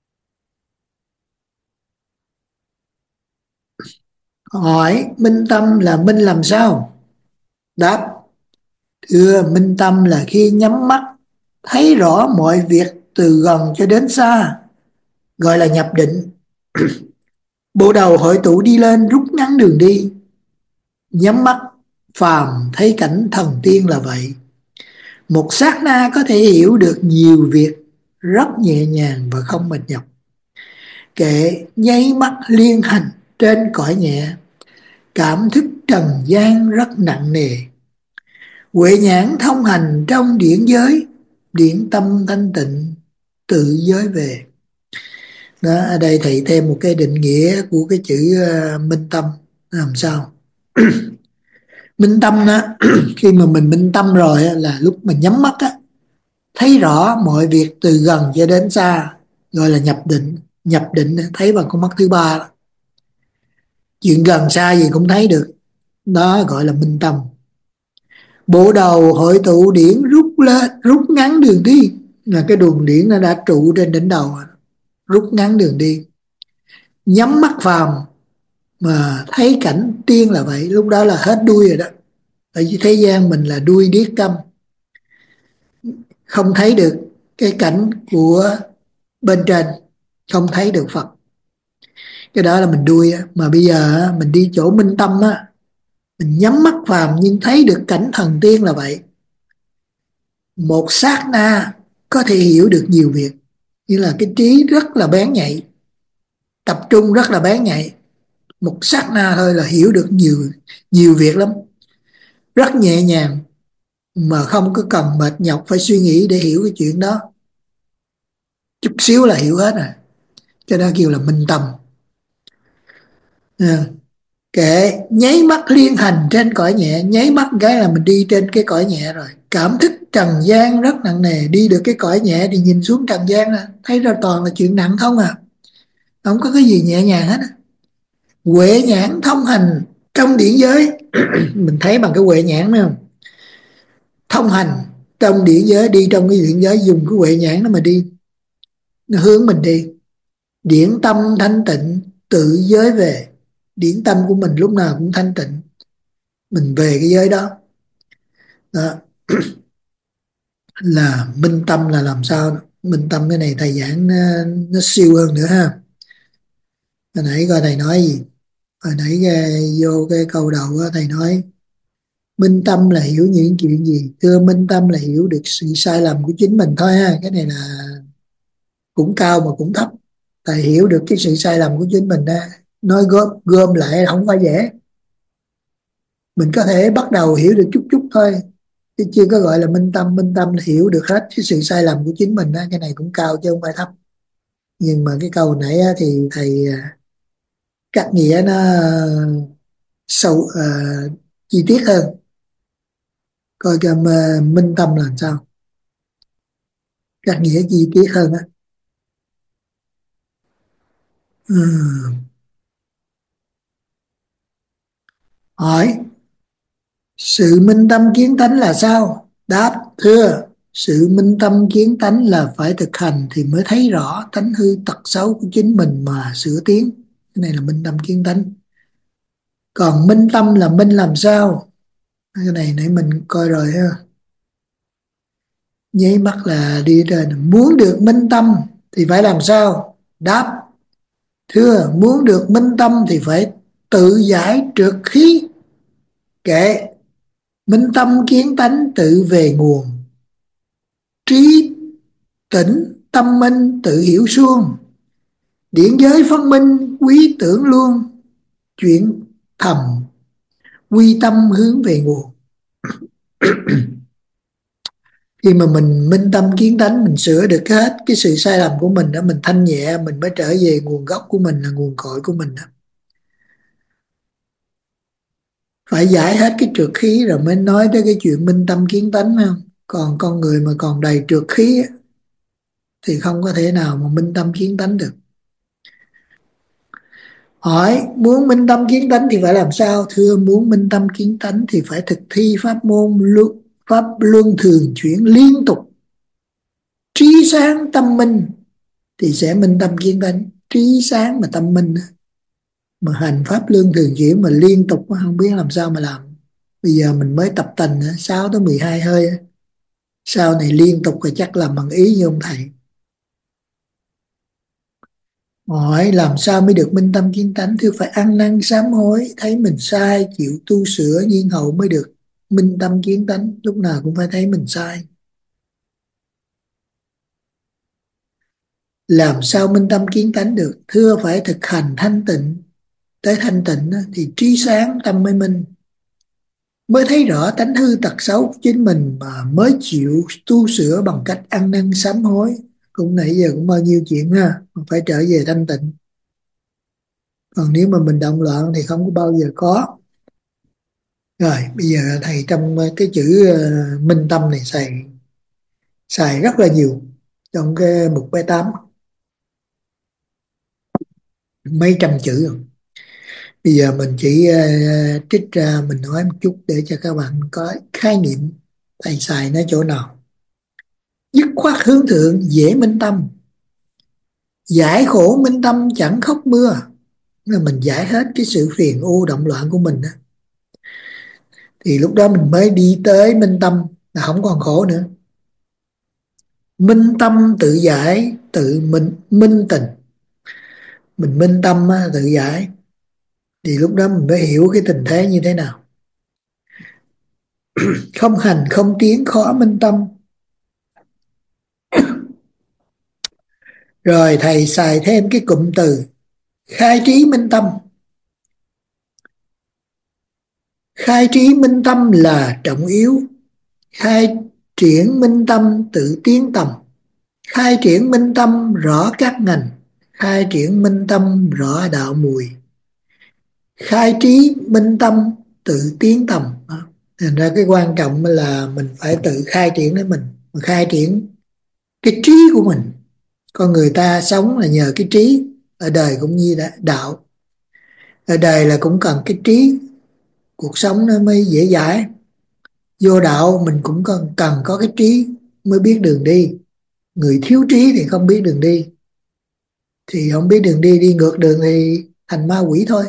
Hỏi minh tâm là minh làm sao? Đáp, thưa, minh tâm là khi nhắm mắt thấy rõ mọi việc từ gần cho đến xa, gọi là nhập định. Bộ đầu hội tụ đi lên rút ngắn đường đi. Nhắm mắt phàm thấy cảnh thần tiên là vậy. Một sát na có thể hiểu được nhiều việc rất nhẹ nhàng và không mệt nhọc. Kệ nháy mắt liên hành trên cõi nhẹ, cảm thức trần gian rất nặng nề. Huệ nhãn thông hành trong điển giới, điển tâm thanh tịnh tự giới về. Đó, ở đây thầy thêm một cái định nghĩa của cái chữ uh, minh tâm làm sao? Minh tâm đó, khi mà mình minh tâm rồi là lúc mình nhắm mắt á, thấy rõ mọi việc từ gần cho đến xa, gọi là nhập định. Nhập định thấy bằng con mắt thứ ba đó. Chuyện gần xa gì cũng thấy được, đó gọi là minh tâm. Bộ đầu hội tụ điển rút lên rút ngắn đường đi, là cái đường điển nó đã trụ trên đỉnh đầu, rút ngắn đường đi. Nhắm mắt vào mà thấy cảnh tiên là vậy, lúc đó là hết đuôi rồi đó. Ở dưới thế gian mình là đuôi điếc câm, không thấy được cái cảnh của bên trên, không thấy được Phật. Cái đó là mình đuôi á. Mà bây giờ mình đi chỗ minh tâm á, mình nhắm mắt vào nhưng thấy được cảnh thần tiên là vậy. Một sát na có thể hiểu được nhiều việc, như là cái trí rất là bén nhạy, tập trung rất là bén nhạy. Một sát na thôi là hiểu được nhiều nhiều việc lắm, rất nhẹ nhàng, mà không có cần mệt nhọc phải suy nghĩ để hiểu cái chuyện đó, chút xíu là hiểu hết rồi. Cho nên kêu là minh tâm. À, kệ nháy mắt liên hành trên cõi nhẹ, nháy mắt cái là mình đi trên cái cõi nhẹ rồi. Cảm thức trần gian rất nặng nề, đi được cái cõi nhẹ thì nhìn xuống trần gian là thấy ra toàn là chuyện nặng không à, không có cái gì nhẹ nhàng hết. Huệ nhãn thông hành trong điển giới. Mình thấy bằng cái huệ nhãn phải không? Thông hành trong điển giới, đi trong cái điển giới, dùng cái huệ nhãn đó mà đi, nó hướng mình đi. Điển tâm thanh tịnh tự giới về, điển tâm của mình lúc nào cũng thanh tịnh, mình về cái giới đó. Đó là minh tâm là làm sao? Minh tâm cái này thầy giảng nó, nó siêu hơn nữa ha. Hồi nãy coi thầy nói gì? Hồi nãy vô cái câu đầu đó, thầy nói minh tâm là hiểu những chuyện gì? Thưa, minh tâm là hiểu được sự sai lầm của chính mình thôi ha. Cái này là cũng cao mà cũng thấp. Thầy hiểu được cái sự sai lầm của chính mình đó, nói gom gom lại không phải dễ. Mình có thể bắt đầu hiểu được chút chút thôi, chứ chưa có gọi là minh tâm. Minh tâm là hiểu được hết cái sự sai lầm của chính mình á, cái này cũng cao chứ không phải thấp. Nhưng mà cái câu nãy á, thì thầy à, cắt nghĩa nó sâu à, chi tiết hơn, coi cái mà minh tâm là làm sao, cắt nghĩa chi tiết hơn á. Ừ. Hỏi sự minh tâm kiến tánh là sao? Đáp: thưa, sự minh tâm kiến tánh là phải thực hành thì mới thấy rõ tánh hư tật xấu của chính mình mà sửa tiến. Cái này là minh tâm kiến tánh. Còn minh tâm là minh làm sao? Cái này nãy mình coi rồi ha. Nháy mắt là đi trên. Muốn được minh tâm thì phải làm sao? Đáp: thưa, muốn được minh tâm thì phải tự giải trượt khí. Kệ, minh tâm kiến tánh tự về nguồn, trí tỉnh tâm minh tự hiểu suông, điển giới phân minh quý tưởng luôn, chuyện thầm quy tâm hướng về nguồn. Khi mà mình minh tâm kiến tánh, mình sửa được hết cái sự sai lầm của mình đó, mình thanh nhẹ, mình mới trở về nguồn gốc của mình, là nguồn cội của mình đó. Phải giải hết cái trượt khí rồi mới nói tới cái chuyện minh tâm kiến tánh, phải không? Còn con người mà còn đầy trượt khí á, thì không có thể nào mà minh tâm kiến tánh được. Hỏi muốn minh tâm kiến tánh thì phải làm sao? Thưa, muốn minh tâm kiến tánh thì phải thực thi pháp môn luân, pháp luân thường chuyển liên tục, trí sáng tâm minh thì sẽ minh tâm kiến tánh. Trí sáng mà tâm minh á, mà hành pháp luân thường chuyển mà liên tục không biết làm sao mà làm. Bây giờ mình mới tập tành sáu tới mười hai hơi, sau này liên tục thì chắc làm bằng ý như ông thầy. Hỏi làm sao mới được minh tâm kiến tánh? Thưa, phải ăn năn sám hối, thấy mình sai, chịu tu sửa nhiên hậu mới được minh tâm kiến tánh. Lúc nào cũng phải thấy mình sai. Làm sao minh tâm kiến tánh được? Thưa, phải thực hành thanh tịnh. Tới thanh tịnh á, thì trí sáng tâm mới minh, mới thấy rõ tánh hư tật xấu của chính mình mà mới chịu tu sửa bằng cách ăn năn sám hối. Cũng nãy giờ cũng bao nhiêu chuyện ha, phải trở về thanh tịnh. Còn nếu mà mình động loạn thì không có bao giờ có. Rồi bây giờ thầy trong cái chữ ờ, minh tâm này xài xài rất là nhiều trong cái mục b tám, mấy trăm chữ rồi. Bây giờ mình chỉ ờ, trích ra mình nói một chút để cho các bạn có khái niệm thầy xài nó chỗ nào. Dứt khoát hướng thượng dễ minh tâm, giải khổ minh tâm chẳng khóc mưa. Là mình giải hết cái sự phiền u động loạn của mình đó, thì lúc đó mình mới đi tới minh tâm, là không còn khổ nữa. Minh tâm tự giải tự minh minh tình, mình minh tâm á, tự giải, thì lúc đó mình mới hiểu cái tình thế như thế nào. Không hành không tiến khó minh tâm. Rồi thầy xài thêm cái cụm từ khai trí minh tâm. Khai trí minh tâm là trọng yếu. Khai triển minh tâm tự tiến tầm. Khai triển minh tâm rõ các ngành. Khai triển minh tâm rõ đạo mùi. Khai trí minh tâm tự tiến tầm. Thành ra cái quan trọng là mình phải tự khai triển để mình, mình khai triển cái trí của mình. Con người ta sống là nhờ cái trí, ở đời cũng như đạo, ở đời là cũng cần cái trí, cuộc sống nó mới dễ dãi. Vô đạo mình cũng cần, cần có cái trí mới biết đường đi. Người thiếu trí thì không biết đường đi, thì không biết đường đi, đi ngược đường thì thành ma quỷ thôi.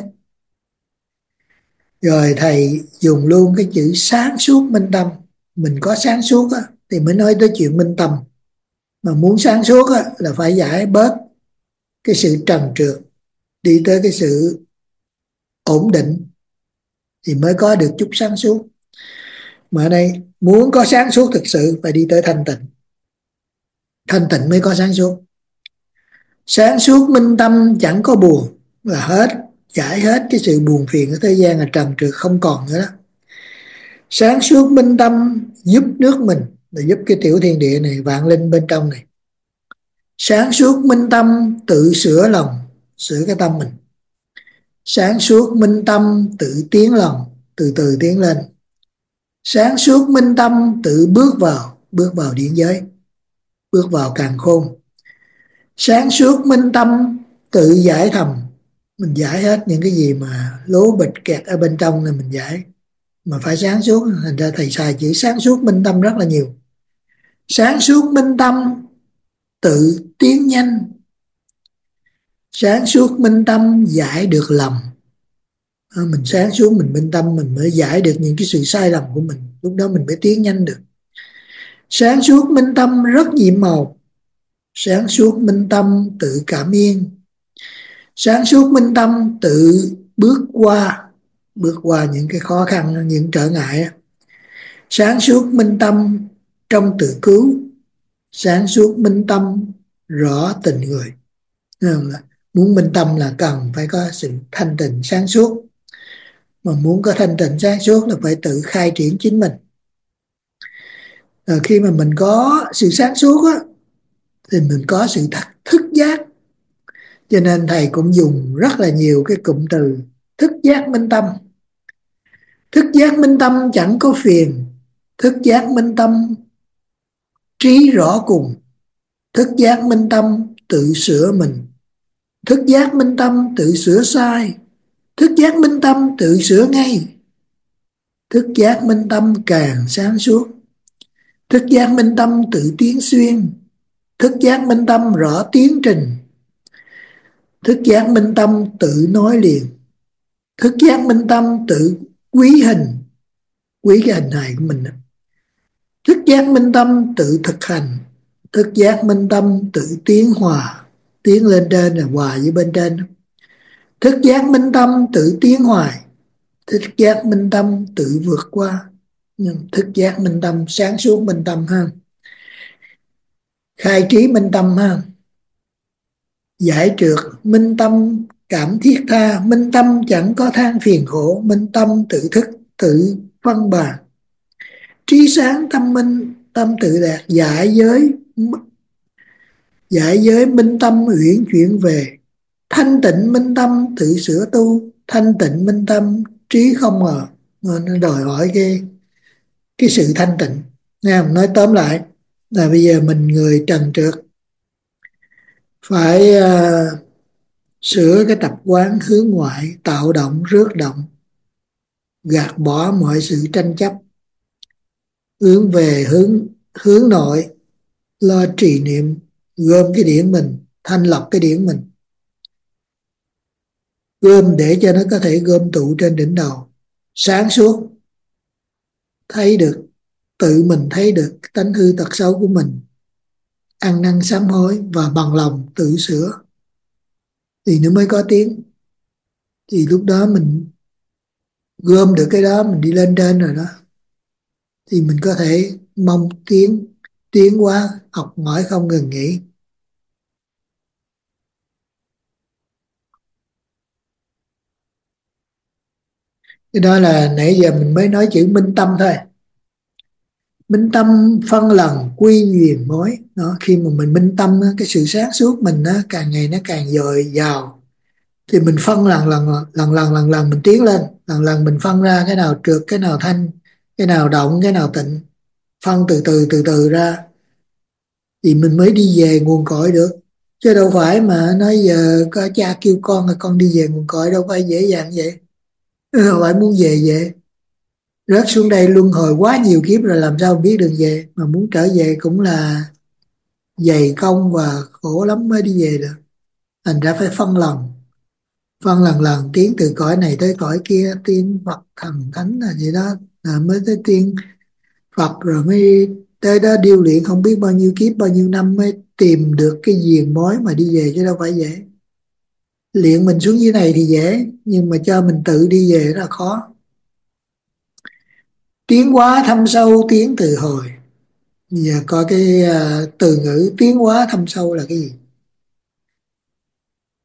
Rồi thầy dùng luôn cái chữ sáng suốt minh tâm. Mình có sáng suốt á, thì mới nói tới chuyện minh tâm. Mà muốn sáng suốt á, là phải giải bớt cái sự trần trượt, đi tới cái sự ổn định thì mới có được chút sáng suốt. Mà ở đây muốn có sáng suốt thực sự phải đi tới thanh tịnh, thanh tịnh mới có sáng suốt. Sáng suốt minh tâm chẳng có buồn là hết. giải hết cái sự buồn phiền ở thế gian là trần trượt không còn nữa đó. Sáng suốt minh tâm giúp nước mình, là giúp cái tiểu thiên địa này, vạn linh bên trong này. Sáng suốt minh tâm tự sửa lòng, sửa cái tâm mình. Sáng suốt minh tâm tự tiến lòng, từ từ tiến lên. Sáng suốt minh tâm tự bước vào, bước vào điển giới, bước vào càn khôn. Sáng suốt minh tâm tự giải thầm, mình giải hết những cái gì mà lố bịch kẹt ở bên trong này mình giải. Mà phải sáng suốt, thành ra thầy xài chữ sáng suốt minh tâm rất là nhiều. Sáng suốt minh tâm tự tiến nhanh. Sáng suốt minh tâm giải được lầm. À, mình sáng suốt mình minh tâm mình mới giải được những cái sự sai lầm của mình, lúc đó mình mới tiến nhanh được. Sáng suốt minh tâm rất nhiệm màu. Sáng suốt minh tâm tự cảm yên. Sáng suốt minh tâm tự bước qua, bước qua những cái khó khăn, những trở ngại. Sáng suốt minh tâm trong tự cứu. Sáng suốt minh tâm rõ tình người. Muốn minh tâm là cần phải có sự thanh tịnh sáng suốt, mà muốn có thanh tịnh sáng suốt là phải tự khai triển chính mình. Rồi khi mà mình có sự sáng suốt á, thì mình có sự thức, thức giác. Cho nên thầy cũng dùng rất là nhiều cái cụm từ thức giác minh tâm. Thức giác minh tâm chẳng có phiền. Thức giác minh tâm trí rõ cùng. Thức giác minh tâm tự sửa mình. Thức giác minh tâm tự sửa sai. Thức giác minh tâm tự sửa ngay. Thức giác minh tâm càng sáng suốt. Thức giác minh tâm tự tiến xuyên. Thức giác minh tâm rõ tiến trình. Thức giác minh tâm tự nói liền. Thức giác minh tâm tự quý hình, quý cái hình hài của mình. Thức giác minh tâm tự thực hành. Thức giác minh tâm tự tiến hòa, tiến lên trên là hòa với bên trên. Thức giác minh tâm tự tiến hoài. Thức giác minh tâm tự vượt qua. Nhưng thức giác minh tâm sáng suốt minh tâm ha. Khai trí minh tâm ha. Giải trượt minh tâm cảm thiết tha. Minh tâm chẳng có than phiền khổ. Minh tâm tự thức tự phân bàn. Trí sáng tâm minh tâm tự đạt. Giải giới, giải giới minh tâm uyển chuyển về. Thanh tịnh minh tâm tự sửa tu. Thanh tịnh minh tâm trí không mờ. Nó đòi hỏi cái cái sự thanh tịnh. Nghe nói tóm lại là bây giờ mình người trần trượt phải uh, sửa cái tập quán hướng ngoại, tạo động rước động, gạt bỏ mọi sự tranh chấp, hướng về hướng hướng nội, lo trì niệm, gom cái điển mình, thanh lọc cái điển mình, gom để cho nó có thể gom tụ trên đỉnh đầu, sáng suốt, thấy được, tự mình thấy được tánh hư tật xấu của mình, ăn năn sám hối và bằng lòng tự sửa, thì nó mới có tiếng. Thì lúc đó mình gom được cái đó, mình đi lên trên rồi đó, thì mình có thể mong tiến, tiến hóa, học hỏi không ngừng nghỉ. Cái đó là nãy giờ mình mới nói chữ minh tâm thôi. Minh tâm phân lần quy duyên mối. Đó, khi mà mình minh tâm, cái sự sáng suốt mình nó càng ngày nó càng dồi dào, thì mình phân lần lần lần lần lần lần mình tiến lên, lần lần mình phân ra cái nào trượt, cái nào thanh, cái nào động, cái nào tịnh, phân từ từ từ từ ra, thì mình mới đi về nguồn cội được. Chứ đâu phải mà nói giờ có cha kêu con là con đi về nguồn cội, đâu phải dễ dàng vậy. Đâu phải muốn về về, rớt xuống đây luân hồi quá nhiều kiếp rồi làm sao biết đường về, mà muốn trở về cũng là dày công và khổ lắm mới đi về được. Thành ra phải phân lần, phân lần lần tiến từ cõi này tới cõi kia, tiên Phật thần thánh là gì đó, là mới tới tiên Phật, rồi mới tới đó điêu luyện không biết bao nhiêu kiếp bao nhiêu năm mới tìm được cái diền mối mà đi về, chứ đâu phải dễ. Luyện mình xuống dưới này thì dễ, nhưng mà cho mình tự đi về là khó. Tiến hóa thâm sâu tiến từ hồi. Giờ coi cái uh, từ ngữ tiến hóa thâm sâu là cái gì?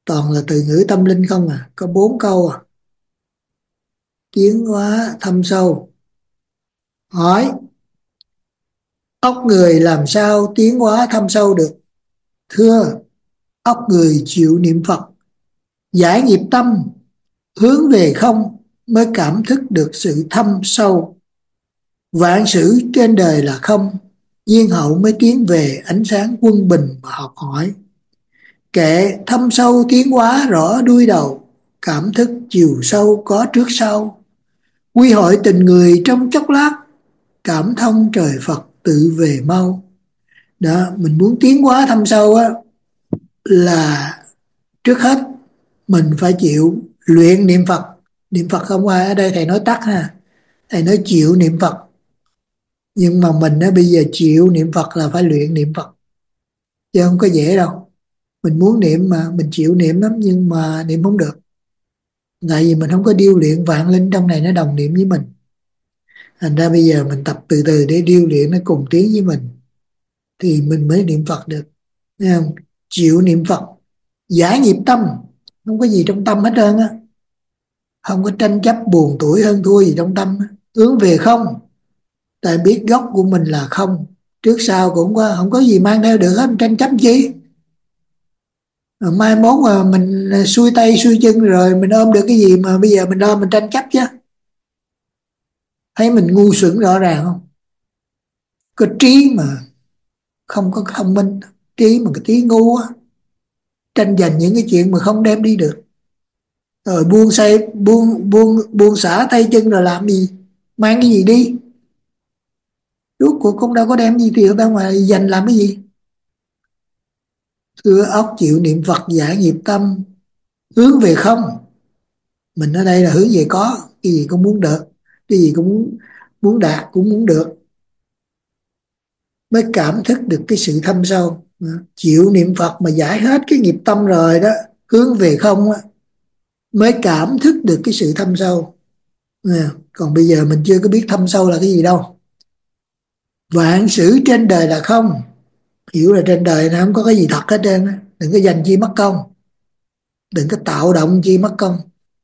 toàn là từ ngữ tâm linh không à, có bốn câu à. Tiến hóa thâm sâu. Hỏi: óc người làm sao tiến hóa thâm sâu được? Thưa: óc người chịu niệm Phật, giải nghiệp tâm, hướng về không, mới cảm thức được sự thâm sâu. Vạn sự trên đời là không, nhiên hậu mới tiến về ánh sáng quân bình mà học hỏi. Kệ thâm sâu tiến hóa rõ đuôi đầu, cảm thức chiều sâu có trước sau. Quy hội tình người trong chốc lát, cảm thông trời Phật tự về mau. Đó, mình muốn tiến hóa thâm sâu á, là trước hết mình phải chịu luyện niệm Phật. Niệm Phật không ai ở đây thầy nói tắt ha, thầy nói chịu niệm Phật. Nhưng mà mình á, bây giờ chịu niệm Phật là phải luyện niệm Phật, chứ không có dễ đâu. Mình muốn niệm mà mình chịu niệm lắm, nhưng mà niệm không được, tại vì mình không có điêu luyện vạn linh trong này nó đồng niệm với mình. Thành ra bây giờ mình tập từ từ để điêu luyện nó cùng tiếng với mình, thì mình mới niệm Phật được. Thấy không? Chịu niệm Phật, giải nghiệp tâm, không có gì trong tâm hết trơn á, không có tranh chấp buồn tuổi hơn thua gì trong tâm á. Hướng về không, tại biết gốc của mình là không, trước sau cũng có, không có gì mang theo được hết, tranh chấp chi. Rồi mai mốt mà mình xuôi tay xuôi chân rồi mình ôm được cái gì mà bây giờ mình lo mình tranh chấp chứ? Thấy mình ngu xuẩn rõ ràng không? Có trí mà không có thông minh, trí mà cái trí ngu á, tranh giành những cái chuyện mà không đem đi được. Rồi buông say buông buông buông xả tay chân rồi làm gì, mang cái gì đi? Rốt cuộc cũng đâu có đem gì tiền ra ngoài dành làm cái gì. Thưa óc chịu niệm Phật giải nghiệp tâm, hướng về không. Mình ở đây là hướng về có, cái gì cũng muốn được, cái gì cũng muốn, muốn đạt cũng muốn được, mới cảm thức được cái sự thâm sâu. Chịu niệm Phật mà giải hết cái nghiệp tâm rồi đó, hướng về không á, mới cảm thức được cái sự thâm sâu. Còn bây giờ mình chưa có biết thâm sâu là cái gì đâu. Vạn sự trên đời là không, hiểu là trên đời này không có cái gì thật hết trơn á. Đừng có dành chi mất công, đừng có tạo động chi mất công.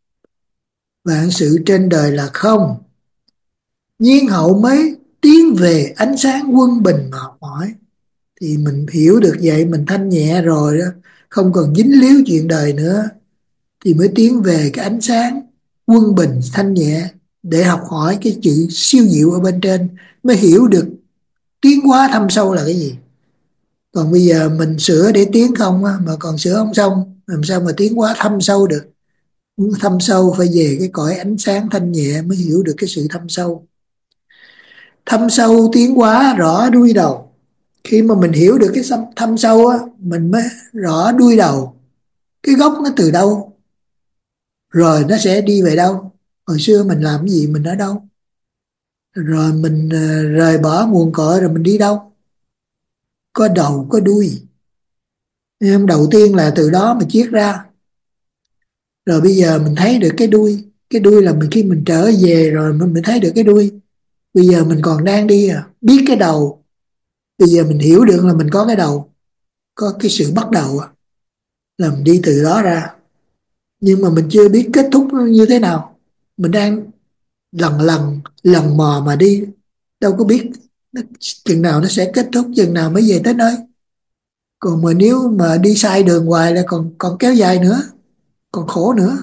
Vạn sự trên đời là không, nhiên hậu mới tiến về ánh sáng quân bình mà học hỏi. Thì mình hiểu được vậy, mình thanh nhẹ rồi đó, không còn dính líu chuyện đời nữa, thì mới tiến về cái ánh sáng quân bình thanh nhẹ, để học hỏi cái chữ siêu diệu ở bên trên, mới hiểu được tiến hóa thâm sâu là cái gì. Còn bây giờ mình sửa để tiến không á, mà còn sửa không xong, làm sao mà tiến hóa thâm sâu được. Thâm sâu phải về cái cõi ánh sáng thanh nhẹ mới hiểu được cái sự thâm sâu. Thâm sâu tiến hóa rõ đuôi đầu. Khi mà mình hiểu được cái thâm sâu á, mình mới rõ đuôi đầu, cái gốc nó từ đâu, rồi nó sẽ đi về đâu. Hồi xưa mình làm cái gì, mình ở đâu, rồi mình ờ, rời bỏ nguồn cội rồi mình đi đâu. Có đầu có đuôi. Em đầu tiên là từ đó mà chiết ra, rồi bây giờ mình thấy được cái đuôi. Cái đuôi là mình khi mình trở về rồi mình mới thấy được cái đuôi. Bây giờ mình còn đang đi à, biết cái đầu. Bây giờ mình hiểu được là mình có cái đầu, có cái sự bắt đầu à, là mình đi từ đó ra. Nhưng mà mình chưa biết kết thúc nó như thế nào. Mình đang lần lần lần mò mà đi, đâu có biết nó, chừng nào nó sẽ kết thúc, chừng nào mới về tới nơi. Còn mà nếu mà đi sai đường hoài là còn còn kéo dài nữa, còn khổ nữa.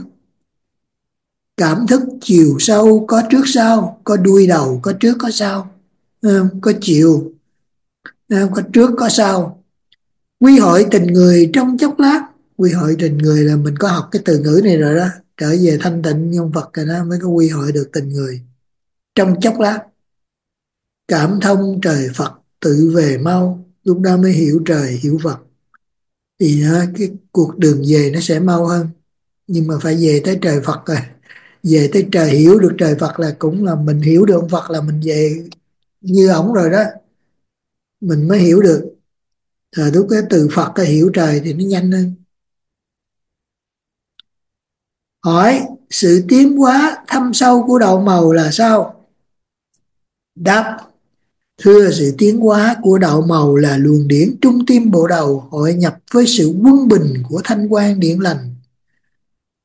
Cảm thức chiều sâu có trước sau, có đuôi đầu, có trước có sau. Không? Có chiều, không? Có trước có sau. Quy hội tình người trong chốc lát. Quy hội tình người là mình có học cái từ ngữ này rồi đó, trở về thanh tịnh nhân Phật rồi đó, mới có quy hội được tình người. Trong chốc lát cảm thông trời Phật tự về mau, lúc đó mới hiểu trời hiểu Phật. Thì đó, cái cuộc đường về nó sẽ mau hơn. Nhưng mà phải về tới trời Phật rồi, về tới trời hiểu được trời Phật là cũng là mình hiểu được ông Phật, là mình về như ổng rồi đó, mình mới hiểu được. Rồi lúc cái từ Phật cái hiểu trời thì nó nhanh hơn. Hỏi: sự tiến hóa thâm sâu của đạo màu là sao? Đáp: thưa, sự tiến hóa của đạo màu là luồng điển trung tim bộ đầu hội nhập với sự quân bình của thanh quan điện lành,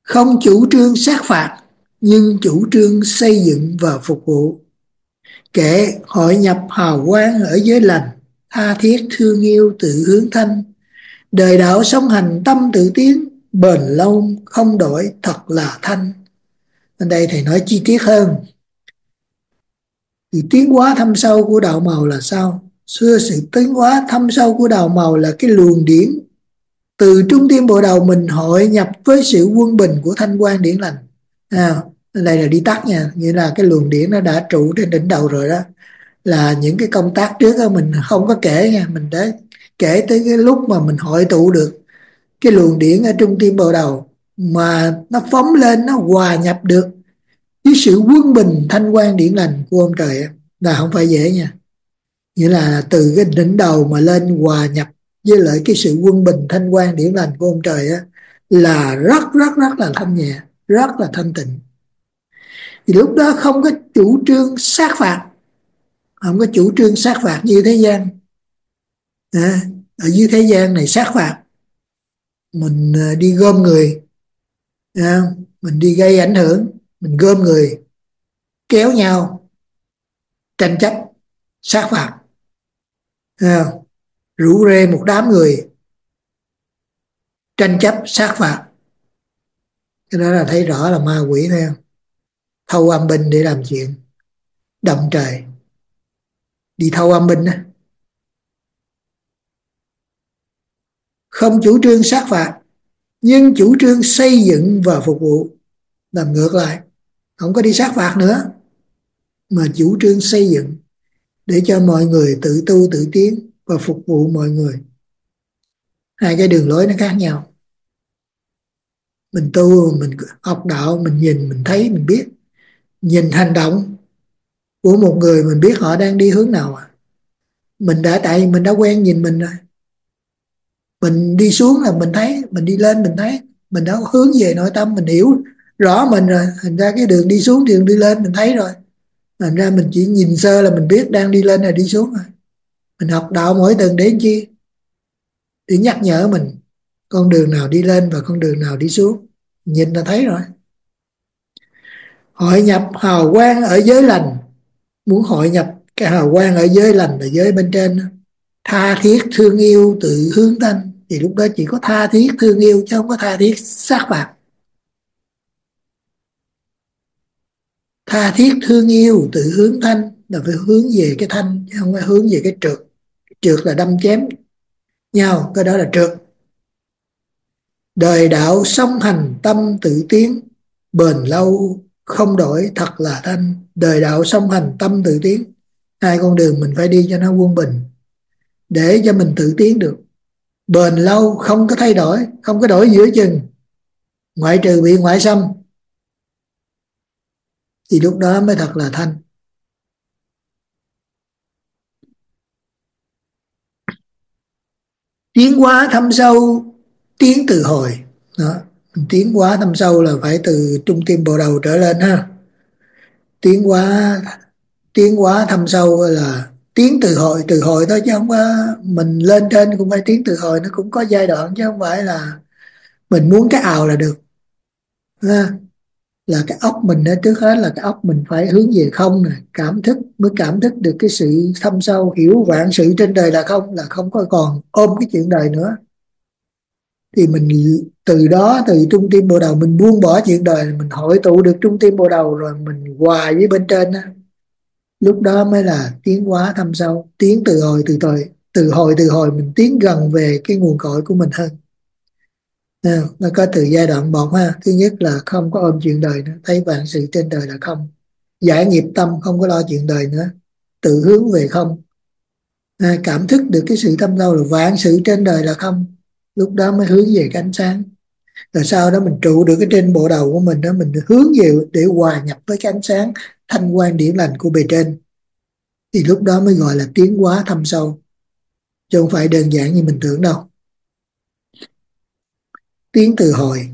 Không chủ trương sát phạt, nhưng chủ trương xây dựng và phục vụ. Kệ hội nhập hào quang ở giới lành, tha thiết thương yêu tự hướng thanh. Đời đạo sống hành tâm tự tiến, bền lâu không đổi thật là thanh. Ở đây thầy nói chi tiết hơn. Thì tiến hóa thâm sâu của đạo màu là sao? Xưa sự tiến hóa thâm sâu của đạo màu là cái luồng điển từ trung tim bộ đầu mình hội nhập với sự quân bình của thanh quan điển lành. À, đây là đi tắt nha, nghĩa là cái luồng điển nó đã trụ trên đỉnh đầu rồi đó. Là những cái công tác trước đó mình không có kể nha, mình đã kể tới cái lúc mà mình hội tụ được cái luồng điển ở trung tim bộ đầu mà nó phóng lên, nó hòa nhập được với sự quân bình thanh quan điển lành của ông trời là không phải dễ nha. Nghĩa là từ cái đỉnh đầu mà lên hòa nhập với lại cái sự quân bình thanh quan điển lành của ông trời á, là rất rất rất là thanh nhẹ, rất là thanh tịnh. Thì lúc đó không có chủ trương sát phạt, không có chủ trương sát phạt như thế gian. À, ở dưới thế gian này sát phạt, mình à, đi gom người, à, mình đi gây ảnh hưởng, mình gom người kéo nhau tranh chấp sát phạt, à, rủ rê một đám người tranh chấp sát phạt. Cái đó là thấy rõ là ma quỷ thôi, thâu âm binh để làm chuyện động trời, đi thâu âm binh á. Không chủ trương sát phạt, nhưng chủ trương xây dựng và phục vụ. Làm ngược lại, không có đi sát phạt nữa, mà chủ trương xây dựng để cho mọi người tự tu tự tiến và phục vụ mọi người. Hai cái đường lối nó khác nhau. Mình tu, mình học đạo, mình nhìn, mình thấy, mình biết. Nhìn hành động của một người mình biết họ đang đi hướng nào à. Mình đã, tại mình đã quen nhìn mình rồi. Mình đi xuống là mình thấy, mình đi lên mình thấy. Mình đã hướng về nội tâm, mình hiểu rõ mình rồi. Thành ra cái đường đi xuống, đường đi lên mình thấy rồi. Thành ra mình chỉ nhìn sơ là mình biết đang đi lên hay đi xuống rồi. Mình học đạo mỗi tuần để làm chi? Để nhắc nhở mình con đường nào đi lên và con đường nào đi xuống. Nhìn là thấy rồi. Hội nhập hào quang ở giới lành. Muốn hội nhập cái hào quang ở giới lành là giới bên trên đó. Tha thiết thương yêu tự hướng thanh. Thì lúc đó chỉ có tha thiết thương yêu chứ không có tha thiết sát phạt. Tha thiết thương yêu tự hướng thanh là phải hướng về cái thanh chứ không phải hướng về cái trượt. Trượt là đâm chém nhau, cái đó là trượt. Đời đạo song hành tâm tự tiến, bền lâu không đổi thật là thanh. Đời đạo song hành tâm tự tiến, hai con đường mình phải đi cho nó quân bình để cho mình tự tiến được. Bền lâu không có thay đổi, không có đổi giữa chừng, ngoại trừ bị ngoại xâm, thì lúc đó mới thật là thanh. Tiến hóa thâm sâu, tiến từ hồi đó. Tiến hóa thâm sâu là phải từ trung tim bộ đầu trở lên ha. Tiến hóa tiến hóa thâm sâu là tiến từ hồi, từ hồi thôi chứ không có mình lên trên cũng phải tiến từ hồi, nó cũng có giai đoạn chứ không phải là mình muốn cái ào là được ha. Là cái óc mình đó, trước hết là cái óc mình phải hướng về không nè, cảm thức, mới cảm thức được cái sự thâm sâu, hiểu vạn sự trên đời là không, là không có còn ôm cái chuyện đời nữa. Thì mình từ đó, từ trung tim bộ đầu mình buông bỏ chuyện đời, mình hội tụ được trung tim bộ đầu rồi mình hòa với bên trên đó. Lúc đó mới là tiến hóa thâm sâu, tiến từ hồi từ thời, từ hồi từ hồi mình tiến gần về cái nguồn cội của mình hơn. À, nó có từ giai đoạn một ha. Thứ nhất là không có ôm chuyện đời nữa, thấy vạn sự trên đời là không, giải nghiệp tâm, không có lo chuyện đời nữa, tự hướng về không. À, cảm thức được cái sự thâm sâu là vạn sự trên đời là không, lúc đó mới hướng về cái ánh sáng. Rồi sau đó mình trụ được cái trên bộ đầu của mình đó, mình hướng về để hòa nhập với cái ánh sáng thanh quan điển lành của bề trên, thì lúc đó mới gọi là tiến hóa thâm sâu, chứ không phải đơn giản như mình tưởng đâu. Tiến từ hồi,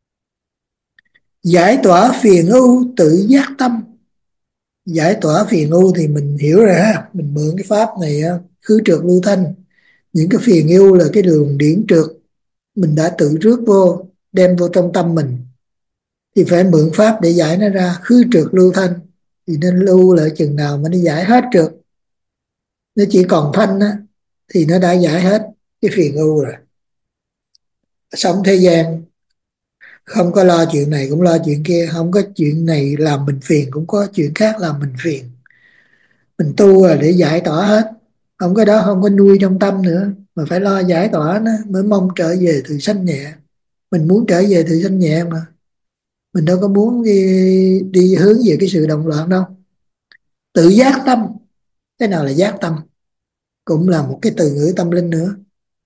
giải tỏa phiền ưu tự giác tâm. Giải tỏa phiền ưu thì mình hiểu rồi ha, mình mượn cái pháp này khứ trượt lưu thanh. Những cái phiền ưu là cái đường điển trượt mình đã tự rước vô, đem vô trong tâm mình, thì phải mượn pháp để giải nó ra. Khứ trượt lưu thanh thì nên lưu lại chừng nào mà nó giải hết trượt, nó chỉ còn thanh á, thì nó đã giải hết cái phiền ưu rồi. Sống thế gian không có lo chuyện này cũng lo chuyện kia, không có chuyện này làm mình phiền cũng có chuyện khác làm mình phiền. Mình tu là để giải tỏa hết, không có đó không có nuôi trong tâm nữa, mà phải lo giải tỏa nó mới mong trở về từ sanh nhẹ. Mình muốn trở về từ sanh nhẹ mà, mình đâu có muốn đi, đi hướng về cái sự động loạn đâu. Tự giác tâm, cái nào là giác tâm? Cũng là một cái từ ngữ tâm linh nữa.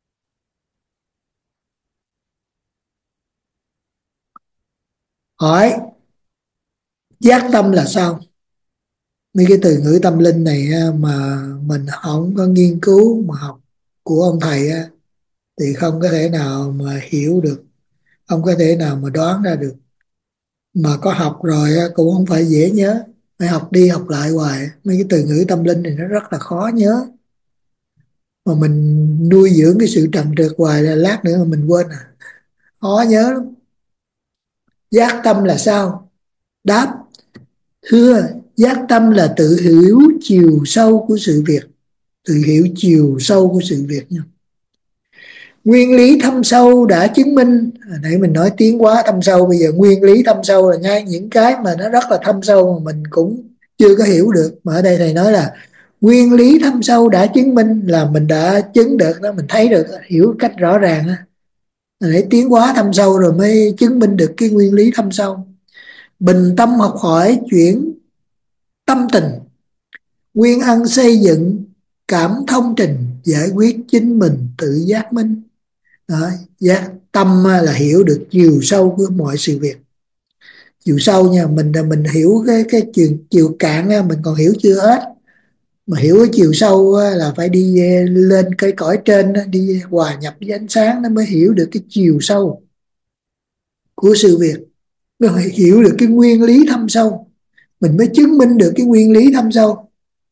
Hỏi giác tâm là sao? Mấy cái từ ngữ tâm linh này á, mà mình không có nghiên cứu mà học của ông thầy á, thì không có thể nào mà hiểu được, không có thể nào mà đoán ra được. Mà có học rồi á, cũng không phải dễ nhớ, phải học đi học lại hoài. Mấy cái từ ngữ tâm linh này nó rất là khó nhớ, mà mình nuôi dưỡng cái sự trầm trượt hoài là lát nữa mà mình quên à, khó nhớ lắm. Giác tâm là sao? Đáp: thưa, giác tâm là tự hiểu chiều sâu của sự việc. Tự hiểu chiều sâu của sự việc nha. Nguyên lý thâm sâu đã chứng minh. À, nãy mình nói tiến hóa thâm sâu, bây giờ nguyên lý thâm sâu là ngay những cái mà nó rất là thâm sâu mà mình cũng chưa có hiểu được. Mà ở đây thầy nói là nguyên lý thâm sâu đã chứng minh, là mình đã chứng được đó, mình thấy được, hiểu cách rõ ràng á. Để tiến hóa thâm sâu rồi mới chứng minh được cái nguyên lý thâm sâu. Bình tâm học hỏi, chuyển tâm tình, nguyên ân xây dựng, cảm thông trình, giải quyết chính mình, tự giác minh. Đó, giác tâm là hiểu được chiều sâu của mọi sự việc. Chiều sâu nha, mình mình hiểu cái cái chiều chiều cạn mình còn hiểu chưa hết, mà hiểu cái chiều sâu là phải đi lên cái cõi trên, đi hòa nhập với ánh sáng nó mới hiểu được cái chiều sâu của sự việc, mới hiểu được cái nguyên lý thâm sâu, mình mới chứng minh được cái nguyên lý thâm sâu.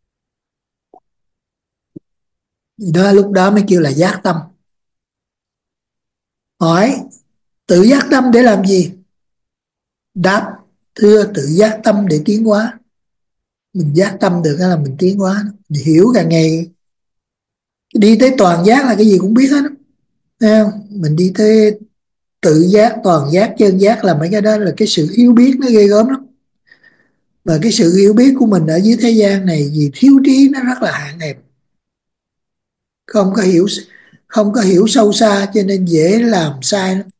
Đó, lúc đó mới kêu là giác tâm. Hỏi tự giác tâm để làm gì? Đáp: thưa, tự giác tâm để tiến hóa. Mình giác tâm được là mình tiến hóa, mình hiểu càng ngày, đi tới toàn giác là cái gì cũng biết hết. Thấy không? Mình đi tới tự giác, toàn giác, chân giác là mấy cái đó là cái sự hiểu biết nó ghê gớm lắm. Và cái sự hiểu biết của mình ở dưới thế gian này vì thiếu trí nó rất là hạn hẹp, không có hiểu, không có hiểu sâu xa cho nên dễ làm sai lắm.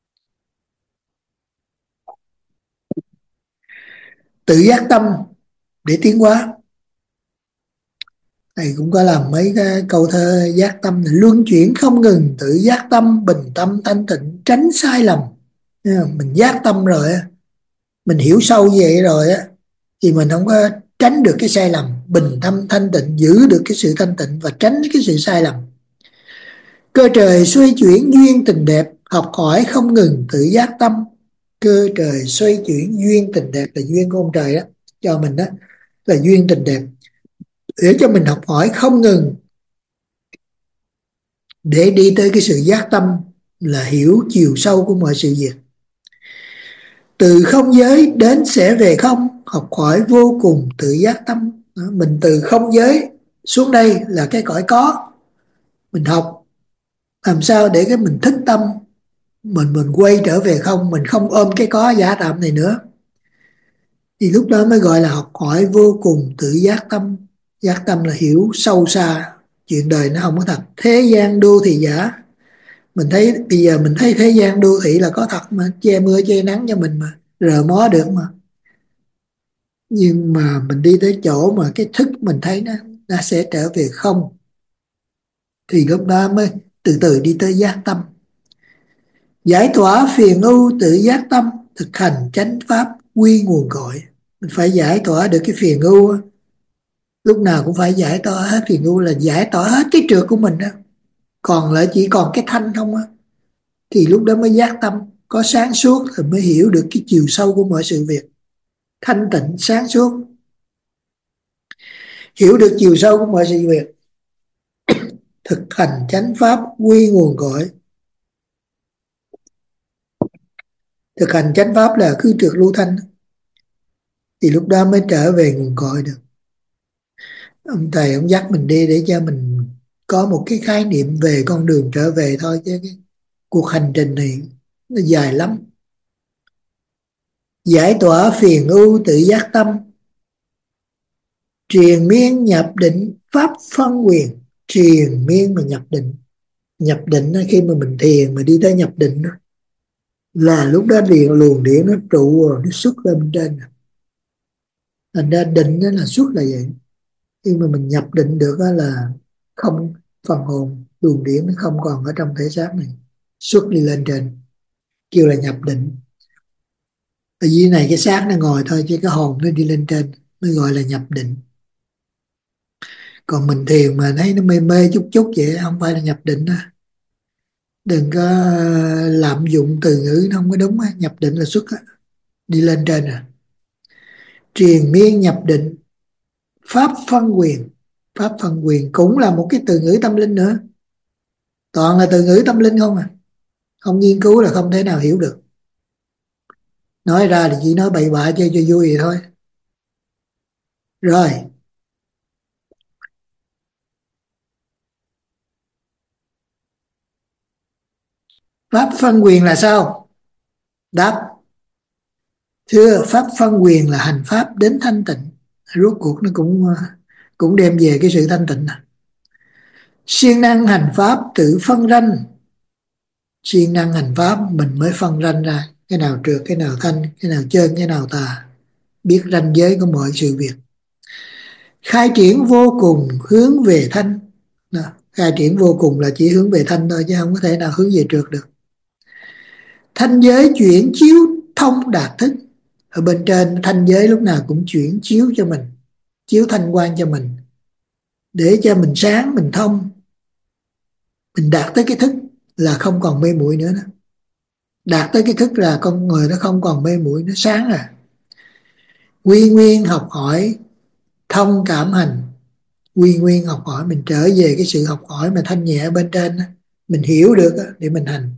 Tự giác tâm để tiến hóa. Thầy cũng có làm mấy cái câu thơ giác tâm này: luân chuyển không ngừng, tự giác tâm, bình tâm thanh tịnh, tránh sai lầm. Mình giác tâm rồi á, mình hiểu sâu như vậy rồi á, thì mình không có tránh được cái sai lầm. Bình tâm thanh tịnh, giữ được cái sự thanh tịnh và tránh cái sự sai lầm. Cơ trời xoay chuyển duyên tình đẹp, học hỏi không ngừng tự giác tâm. Cơ trời xoay chuyển duyên tình đẹp là duyên của ông trời đó cho mình, đó là duyên tình đẹp, để cho mình học hỏi không ngừng, để đi tới cái sự giác tâm, là hiểu chiều sâu của mọi sự việc. Từ không giới đến sẽ về không, học hỏi vô cùng tự giác tâm. Đó, mình từ không giới xuống đây là cái cõi có, mình học làm sao để cái mình thích tâm, mình mình quay trở về không, mình không ôm cái có giả tạm này nữa, thì lúc đó mới gọi là học hỏi vô cùng tự giác tâm. Giác tâm là hiểu sâu xa chuyện đời nó không có thật, thế gian đô thị giả. Mình thấy bây giờ mình thấy thế gian đô thị là có thật mà, che mưa che nắng cho mình mà, rờ mó được mà. Nhưng mà mình đi tới chỗ mà cái thức mình thấy nó nó sẽ trở về không, thì lúc đó mới từ từ đi tới giác tâm. Giải tỏa phiền ưu tự giác tâm, thực hành chánh pháp quy nguồn cội. Mình phải giải tỏa được cái phiền ưu, lúc nào cũng phải giải tỏa hết phiền ưu, là giải tỏa hết cái trượt của mình đó, còn lại chỉ còn cái thanh không á, thì lúc đó mới giác tâm, có sáng suốt rồi mới hiểu được cái chiều sâu của mọi sự việc. Thanh tịnh sáng suốt, hiểu được chiều sâu của mọi sự việc, thực hành chánh pháp quy nguồn cội. Thực hành chánh pháp là cứ trượt lưu thanh, thì lúc đó mới trở về nguồn cội được. Ông thầy ông dắt mình đi để cho mình có một cái khái niệm về con đường trở về thôi, chứ cái cuộc hành trình này nó dài lắm. Giải tỏa phiền ưu tự giác tâm, triền miên nhập định pháp phân quyền. Triền miên mà nhập định, nhập định là khi mà mình thiền mà đi tới nhập định đó, là lúc đó điện luồng điện nó trụ rồi nó xuất lên bên trên. Thành ra định đó là xuất là vậy. Khi mà mình nhập định được đó là không, phần hồn luồng điển nó không còn ở trong thể xác này, xuất đi lên trên, kêu là nhập định. Ở dưới này cái xác nó ngồi thôi, chứ cái hồn nó đi lên trên mới gọi là nhập định. Còn mình thiền mà thấy nó mê mê chút chút vậy không phải là nhập định đó. Đừng có lạm dụng từ ngữ nó không có đúng á. Nhập định là xuất á, đi lên trên à. Triền miên nhập định pháp phân quyền. Pháp phân quyền cũng là một cái từ ngữ tâm linh nữa, toàn là từ ngữ tâm linh không à, không nghiên cứu là không thể nào hiểu được. Nói ra thì chỉ nói bậy bạ chơi cho vui vậy thôi. Rồi, pháp phân quyền là sao? Đáp: thưa, pháp phân quyền là hành pháp đến thanh tịnh. Rốt cuộc nó cũng cũng đem về cái sự thanh tịnh. Siêng năng hành pháp tự phân ranh. Siêng năng hành pháp mình mới phân ranh ra cái nào trượt, cái nào thanh, cái nào trơn, cái nào tà, biết ranh giới của mọi sự việc. Khai triển vô cùng hướng về thanh. Đó, khai triển vô cùng là chỉ hướng về thanh thôi, chứ không có thể nào hướng về trượt được. Thanh giới chuyển chiếu thông đạt thức. Ở bên trên thanh giới lúc nào cũng chuyển chiếu cho mình, chiếu thanh quan cho mình, để cho mình sáng, mình thông, mình đạt tới cái thức là không còn mê muội nữa đó. Đạt tới cái thức là con người nó không còn mê muội, nó sáng à. Quy nguyên học hỏi, thông cảm hành. Quy nguyên học hỏi, mình trở về cái sự học hỏi mà thanh nhẹ ở bên trên đó. Mình hiểu được đó, để mình hành.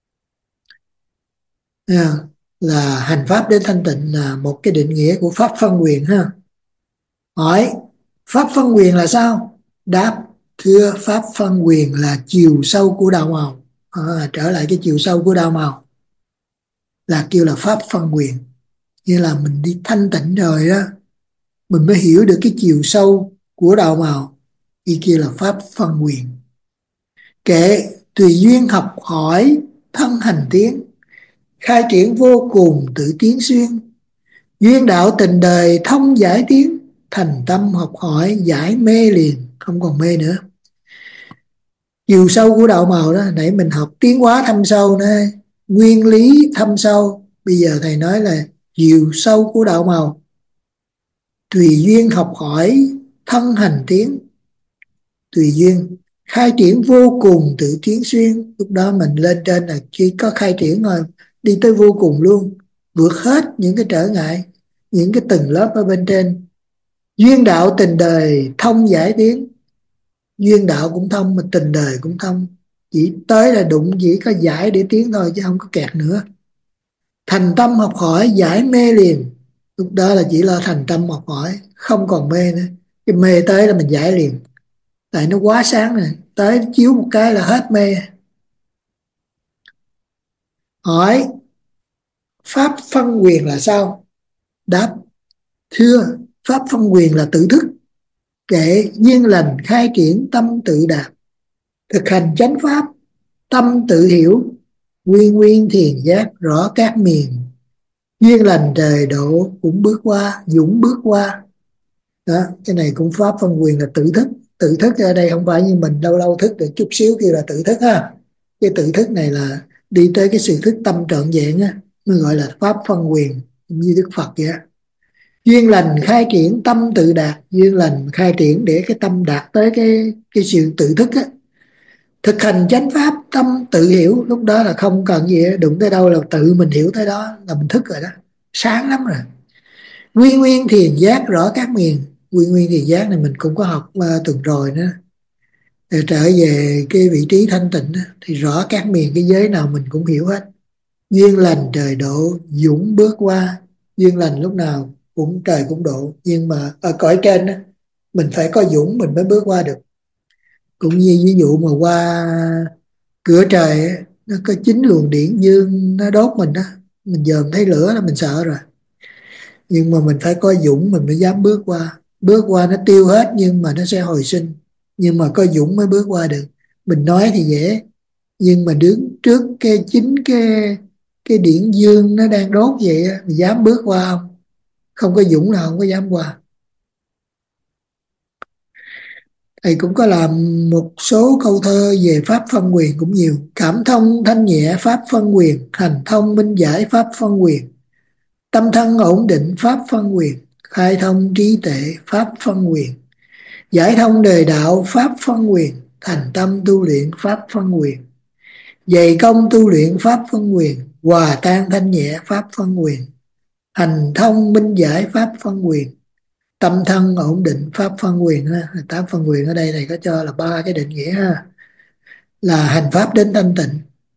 À, là hành pháp đến thanh tịnh là một cái định nghĩa của pháp phân quyền ha. Hỏi: pháp phân quyền là sao? Đáp: thưa, pháp phân quyền là chiều sâu của đạo màu. À, trở lại cái chiều sâu của đạo màu là kêu là pháp phân quyền. Như là mình đi thanh tịnh rồi đó, mình mới hiểu được cái chiều sâu của đạo màu, thì kia là pháp phân quyền. Kệ tùy duyên học hỏi, thân hành tiến, khai triển vô cùng tự tiến xuyên. Duyên đạo tình đời thông giải tiến, thành tâm học hỏi giải mê liền, không còn mê nữa. Chiều sâu của đạo màu đó, nãy mình học tiến hóa thâm sâu nữa, nguyên lý thâm sâu. Bây giờ thầy nói là chiều sâu của đạo màu. Tùy duyên học hỏi, thân hành tiến. Tùy duyên khai triển vô cùng tự tiến xuyên. Lúc đó mình lên trên là chỉ có khai triển thôi, đi tới vô cùng luôn, vượt hết những cái trở ngại, những cái tầng lớp ở bên trên. Duyên đạo tình đời thông giải tiến. Duyên đạo cũng thông mà tình đời cũng thông, chỉ tới là đụng, chỉ có giải để tiến thôi, chứ không có kẹt nữa. Thành tâm học hỏi giải mê liền. Lúc đó là chỉ là thành tâm học hỏi, không còn mê nữa. Cái mê tới là mình giải liền, tại nó quá sáng rồi, tới chiếu một cái là hết mê. Hỏi: pháp phân quyền là sao? Đáp: thưa, pháp phân quyền là tự thức. Kệ duyên lành khai triển tâm tự đạt. Thực hành chánh pháp tâm tự hiểu. Nguyên nguyên thiền giác rõ các miền. Duyên lành trời độ cũng bước qua, dũng bước qua. Đó, cái này cũng pháp phân quyền là tự thức. Tự thức ở đây không phải như mình lâu lâu thức được chút xíu kêu là tự thức ha. Cái tự thức này là đi tới cái sự thức tâm trọn vẹn á, mới gọi là pháp phân quyền, như Đức Phật vậy á. Duyên lành khai triển tâm tự đạt. Duyên lành khai triển để cái tâm đạt tới cái cái sự tự thức á. Thực hành chánh pháp tâm tự hiểu. Lúc đó là không cần gì hết, đụng tới đâu là tự mình hiểu tới đó là mình thức rồi đó, sáng lắm rồi. Nguyên nguyên thiền giác rõ các miền. Nguyên nguyên thiền giác này mình cũng có học uh, tuần rồi nữa. Để trở về cái vị trí thanh tịnh đó, thì rõ các miền cái giới nào mình cũng hiểu hết. Duyên lành trời độ dũng bước qua. Duyên lành lúc nào cũng trời cũng độ, nhưng mà ở cõi trên á, mình phải có dũng mình mới bước qua được. Cũng như ví dụ mà qua cửa trời á, nó có chín luồng điển dương nó đốt mình đó, mình dòm thấy lửa là mình sợ rồi, nhưng mà mình phải có dũng mình mới dám bước qua. Bước qua nó tiêu hết nhưng mà nó sẽ hồi sinh, nhưng mà có dũng mới bước qua được. Mình nói thì dễ, nhưng mà đứng trước cái chính cái cái điển dương nó đang đốt vậy á, mình dám bước qua không? Không có dũng là không có dám qua. Thầy cũng có làm một số câu thơ về pháp phân quyền cũng nhiều. Cảm thông thanh nhẹ pháp phân quyền, hành thông minh giải pháp phân quyền, tâm thân ổn định pháp phân quyền, khai thông trí tuệ pháp phân quyền, giải thông đời đạo pháp phân quyền, thành tâm tu luyện pháp phân quyền, dày công tu luyện pháp phân quyền, hòa tan thanh nhẹ pháp phân quyền, hành thông minh giải pháp phân quyền, tâm thân ổn định pháp phân quyền ha. Tám phân quyền ở đây thầy có cho là ba cái định nghĩa ha, là hành pháp đến thanh tịnh.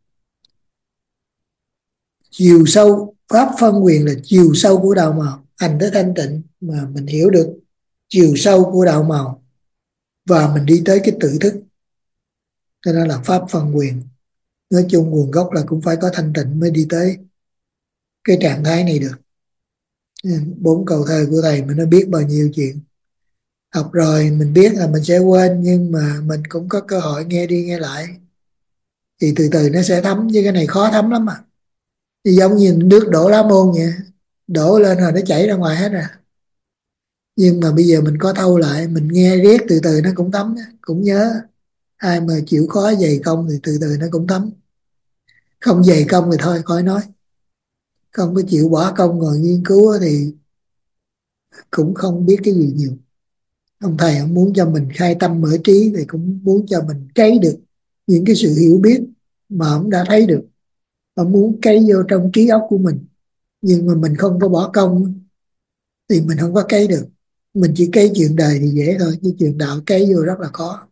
Chiều sâu pháp phân quyền là chiều sâu của đạo màu, hành tới thanh tịnh mà mình hiểu được chiều sâu của đạo màu và mình đi tới cái tự thức, cho nên là pháp phân quyền. Nói chung nguồn gốc là cũng phải có thanh tịnh mới đi tới cái trạng thái này được. Bốn câu thơ của thầy mình nó biết bao nhiêu chuyện. Học rồi mình biết là mình sẽ quên, nhưng mà mình cũng có cơ hội nghe đi nghe lại thì từ từ nó sẽ thấm, chứ cái này khó thấm lắm à. Thì giống như nước đổ lá môn vậy, đổ lên rồi nó chảy ra ngoài hết rồi, nhưng mà bây giờ mình có thâu lại mình nghe riết từ từ nó cũng thấm, cũng nhớ. Ai mà chịu khó dày công thì từ từ nó cũng thấm, không dày công thì thôi khỏi nói. Không có chịu bỏ công ngồi nghiên cứu thì cũng không biết cái gì nhiều. Ông thầy ông muốn cho mình khai tâm mở trí thì cũng muốn cho mình cấy được những cái sự hiểu biết mà ông đã thấy được. Ông muốn cấy vô trong trí óc của mình, nhưng mà mình không có bỏ công thì mình không có cấy được. Mình chỉ cấy chuyện đời thì dễ thôi, chứ chuyện đạo cấy vô rất là khó.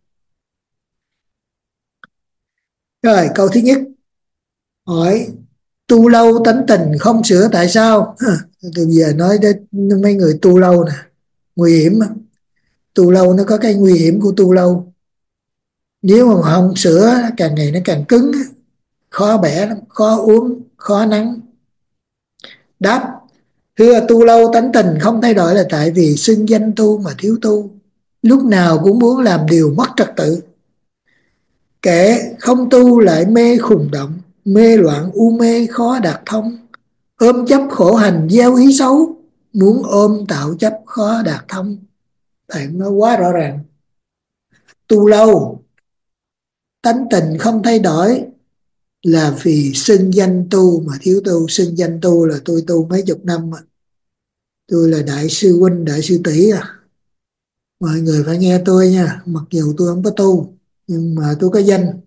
Rồi câu thứ nhất hỏi: tu lâu tánh tình không sửa tại sao? Từ giờ nói đến mấy người tu lâu nè, nguy hiểm. Tu lâu nó có cái nguy hiểm của tu lâu. Nếu mà không sửa càng ngày nó càng cứng, khó bẻ lắm, khó uống, khó nắng. Đáp: thưa, tu lâu tánh tình không thay đổi là tại vì xưng danh tu mà thiếu tu, lúc nào cũng muốn làm điều mất trật tự. Kẻ không tu lại mê khùng động, mê loạn u mê khó đạt thông, ôm chấp khổ hành gieo ý xấu, muốn ôm tạo chấp khó đạt thông. Thầy nói quá rõ ràng. Tu lâu tánh tình không thay đổi là vì xưng danh tu mà thiếu tu. Xưng danh tu là tôi tu mấy chục năm, tôi là đại sư huynh đại sư tỷ à, mọi người phải nghe tôi nha. Mặc dù tôi không có tu nhưng mà tôi có danh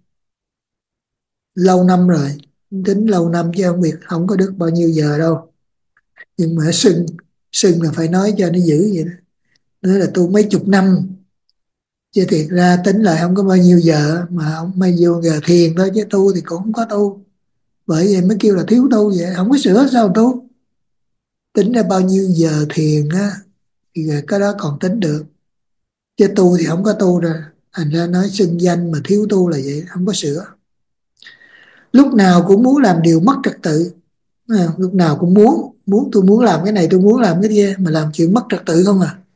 lâu năm rồi, tính lâu năm chứ không biết không có được bao nhiêu giờ đâu. Nhưng mà xưng xưng là phải nói cho nó giữ vậy đó, nói là tu mấy chục năm, chứ thiệt ra tính lại không có bao nhiêu giờ, mà không may vô giờ thiền thôi, chứ tu thì cũng không có tu. Bởi vậy mới kêu là thiếu tu, vậy không có sửa sao tu. Tính ra bao nhiêu giờ thiền á thì cái đó còn tính được, chứ tu thì không có tu ra. Thành ra nói xưng danh mà thiếu tu là vậy, không có sửa. Lúc nào cũng muốn làm điều mất trật tự. À, lúc nào cũng muốn muốn tôi muốn làm cái này, tôi muốn làm cái kia, mà làm chuyện mất trật tự không à.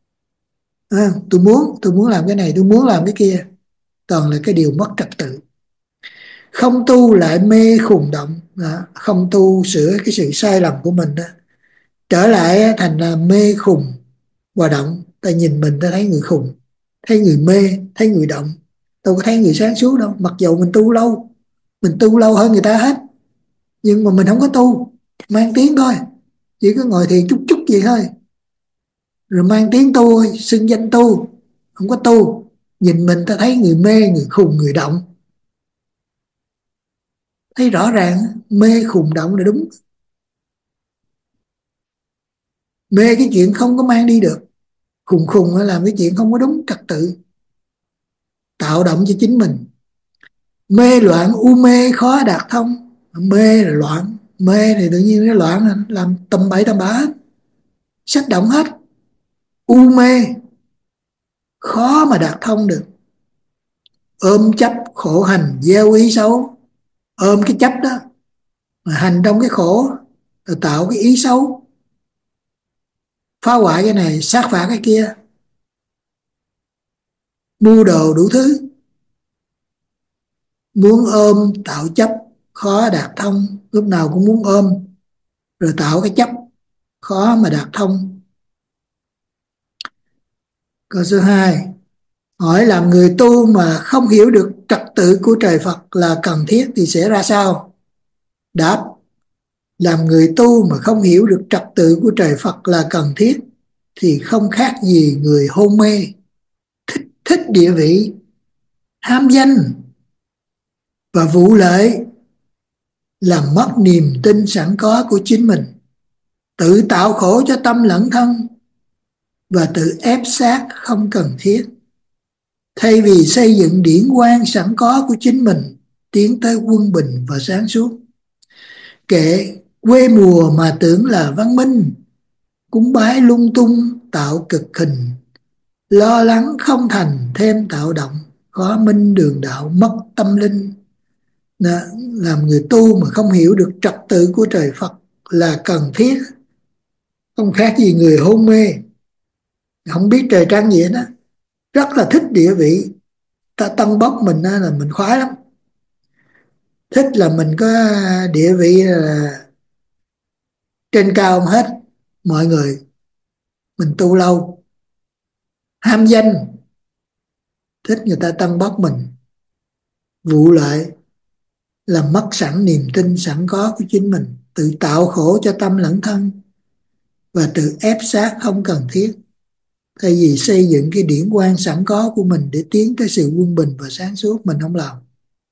À, tôi muốn tôi muốn làm cái này, tôi muốn làm cái kia, toàn là cái điều mất trật tự. Không tu lại mê khùng động. Đó, không tu sửa cái sự sai lầm của mình đó, trở lại thành là mê khùng và động. Ta nhìn mình ta thấy người khùng, thấy người mê, thấy người động, đâu có thấy người sáng suốt đâu. Mặc dù mình tu lâu, mình tu lâu hơn người ta hết, nhưng mà mình không có tu, mang tiếng thôi, chỉ có ngồi thiền chút chút vậy thôi, rồi mang tiếng tu thôi, xưng danh tu, không có tu. Nhìn mình ta thấy người mê, người khùng, người động, thấy rõ ràng. Mê khùng động là đúng, mê cái chuyện không có mang đi được, khùng khùng là làm cái chuyện không có đúng trật tự, tạo động cho chính mình. Mê loạn u mê khó đạt thông. Mê là loạn, mê thì tự nhiên cái loạn làm tầm bậy tầm bạ hết, sách động hết. U mê khó mà đạt thông được, ôm chấp khổ hành gieo ý xấu, ôm cái chấp đó mà hành trong cái khổ, rồi tạo cái ý xấu, phá hoại cái này sát phạt cái kia, mưu đồ đủ thứ. Muốn ôm tạo chấp khó đạt thông, lúc nào cũng muốn ôm rồi tạo cái chấp, khó mà đạt thông. Câu số hai, hỏi làm người tu mà không hiểu được trật tự của trời Phật là cần thiết thì sẽ ra sao? Đáp, làm người tu mà không hiểu được trật tự của trời Phật là cần thiết thì không khác gì người hôn mê, thích, thích địa vị, ham danh và vụ lợi, làm mất niềm tin sẵn có của chính mình, tự tạo khổ cho tâm lẫn thân và tự ép sát không cần thiết. Thay vì xây dựng điển quang sẵn có của chính mình, tiến tới quân bình và sáng suốt, kệ quê mùa mà tưởng là văn minh, cúng bái lung tung tạo cực hình, lo lắng không thành thêm tạo động, khó minh đường đạo mất tâm linh. Nè, làm người tu mà không hiểu được trật tự của trời Phật là cần thiết, không khác gì người hôn mê, không biết trời trăng gì hết á, rất là thích địa vị, ta tân bốc mình á là mình khoái lắm, thích là mình có địa vị là trên cao hết mọi người, mình tu lâu. Ham danh, thích người ta tân bốc mình. Vụ lợi, làm mất sẵn niềm tin sẵn có của chính mình, tự tạo khổ cho tâm lẫn thân và tự ép sát không cần thiết. Thay vì xây dựng cái điển quang sẵn có của mình để tiến tới sự quân bình và sáng suốt, mình không làm.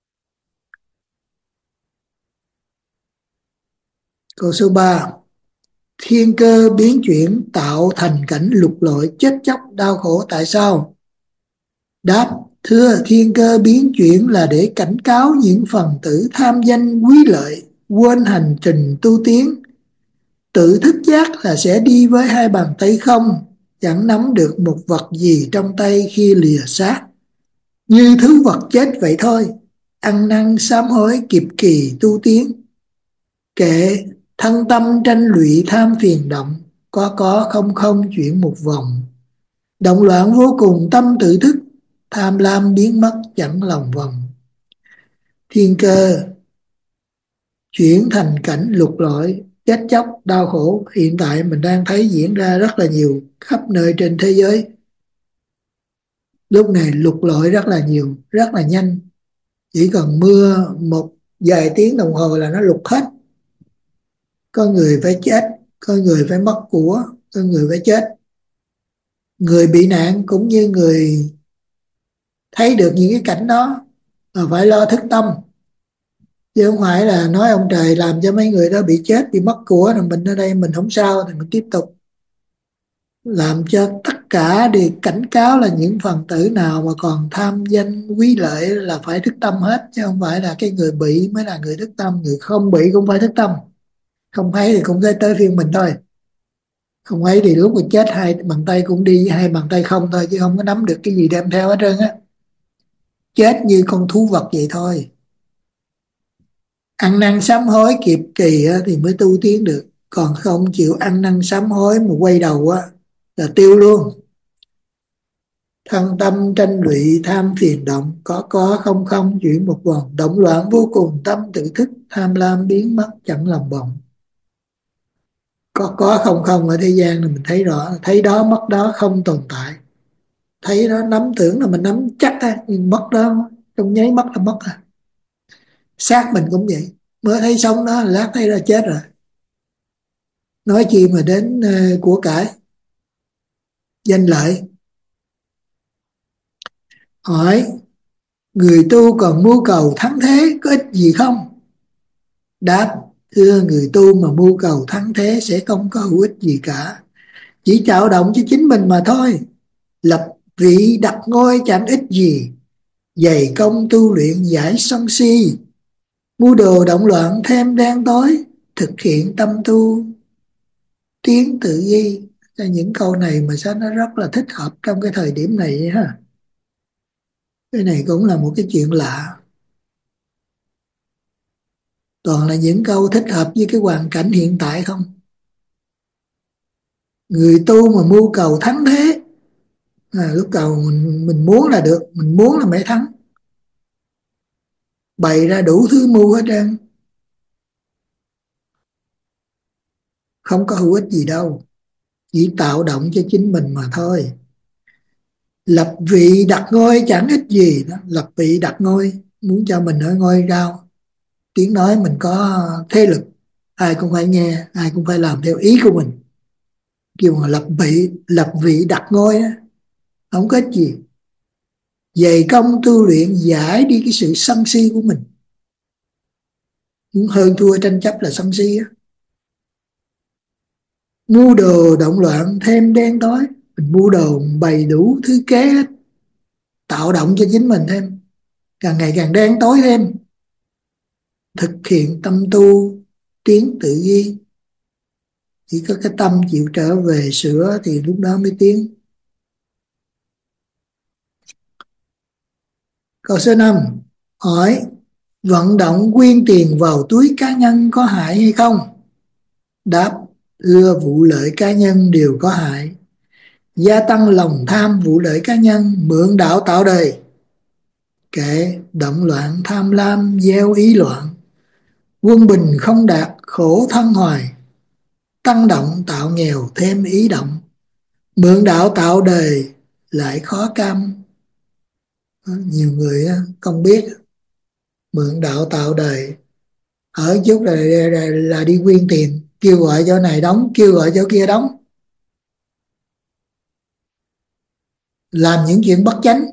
Câu số ba, thiên cơ biến chuyển tạo thành cảnh lục lội chết chóc đau khổ tại sao? Đáp, thưa, thiên cơ biến chuyển là để cảnh cáo những phần tử tham danh quý lợi, quên hành trình tu tiến, tự thức giác là sẽ đi với hai bàn tay không, chẳng nắm được một vật gì trong tay khi lìa xác, như thứ vật chết vậy thôi, ăn năn sám hối kịp kỳ tu tiến. Kệ thân tâm tranh lụy tham phiền động, có có không không chuyển một vòng, động loạn vô cùng tâm tự thức, tham lam biến mất chẳng lòng vòng. Thiên cơ chuyển thành cảnh lục lọi chết chóc đau khổ hiện tại mình đang thấy diễn ra rất là nhiều khắp nơi trên thế giới. Lúc này lục lọi rất là nhiều, rất là nhanh, chỉ cần mưa một vài tiếng đồng hồ là nó lục hết. Có người phải chết, có người phải mất của, có người phải chết. Người bị nạn cũng như người thấy được những cái cảnh đó mà phải lo thức tâm, chứ không phải là nói ông trời làm cho mấy người đó bị chết, bị mất của, rồi mình ở đây mình không sao thì mình tiếp tục. Làm cho tất cả đều cảnh cáo là những phần tử nào mà còn tham danh quý lợi là phải thức tâm hết, chứ không phải là cái người bị mới là người thức tâm, người không bị cũng phải thức tâm. Không thấy thì cũng tới tới phiên mình thôi. Không ấy thì lúc mà chết hai bàn tay cũng đi hai bàn tay không thôi, chứ không có nắm được cái gì đem theo hết trơn á. Chết như con thú vật vậy thôi. Ăn năn sám hối kịp kỳ á, thì mới tu tiến được. Còn không chịu ăn năn sám hối mà quay đầu á, là tiêu luôn. Thân tâm tranh lụy tham phiền động, có có không không chuyển một vòng, động loạn vô cùng tâm tự thức, tham lam biến mất chẳng làm bồng. Có có không không ở thế gian này mình thấy rõ, thấy đó mất đó không tồn tại. Thấy đó nắm tưởng là mình nắm chắc á, nhưng mất đó trong nháy mắt là mất à. Xác mình cũng vậy, mới thấy sống đó lát thấy ra chết rồi. Nói chi mà đến uh, của cải danh lợi. Hỏi, người tu còn mưu cầu thắng thế có ích gì không? Đáp, thưa, người tu mà mưu cầu thắng thế sẽ không có hữu ích gì cả, chỉ tạo động cho chính mình mà thôi. Lập vị đặt ngôi chẳng ích gì, dày công tu luyện giải sân si, Mưu đồ động loạn thêm đen tối, thực hiện tâm tu tiến tự di. Những câu này mà sao nó rất là thích hợp trong cái thời điểm này vậy ha. Cái này cũng là một cái chuyện lạ. Toàn là những câu thích hợp với cái hoàn cảnh hiện tại không. Người tu mà mưu cầu thắng thế, à, lúc đầu mình, mình muốn là được, mình muốn là mới thắng, bày ra đủ thứ mưu hết trơn, không có hữu ích gì đâu, chỉ tạo động cho chính mình mà thôi. Lập vị đặt ngôi chẳng ích gì đó, lập vị đặt ngôi muốn cho mình ở ngôi cao, tiếng nói mình có thế lực, ai cũng phải nghe, ai cũng phải làm theo ý của mình, kêu mà lập vị lập vị đặt ngôi á, không có ích gì. Dày công tu luyện giải đi cái sự sân si của mình, muốn hơn thua tranh chấp là sân si á. Mưu đồ động loạn thêm đen tối, mình mưu đồ bày đủ thứ kế hết, tạo động cho chính mình thêm, càng ngày càng đen tối thêm. Thực hiện tâm tu tiến tự di, chỉ có cái tâm chịu trở về sửa thì lúc đó mới tiến. Câu số năm hỏi: vận động quyên tiền vào túi cá nhân có hại hay không? Đáp: ưa vụ lợi cá nhân đều có hại. Gia tăng lòng tham vụ lợi cá nhân, mượn đạo tạo đời. Kệ động loạn tham lam gieo ý loạn, quân bình không đạt khổ thân hoài. Tăng động tạo nghèo thêm ý động, mượn đạo tạo đời lại khó cam. Nhiều người không biết mượn đạo tạo đời, ở chút là, là, là đi quyên tiền, kêu gọi chỗ này đóng, kêu gọi chỗ kia đóng, làm những chuyện bất chánh.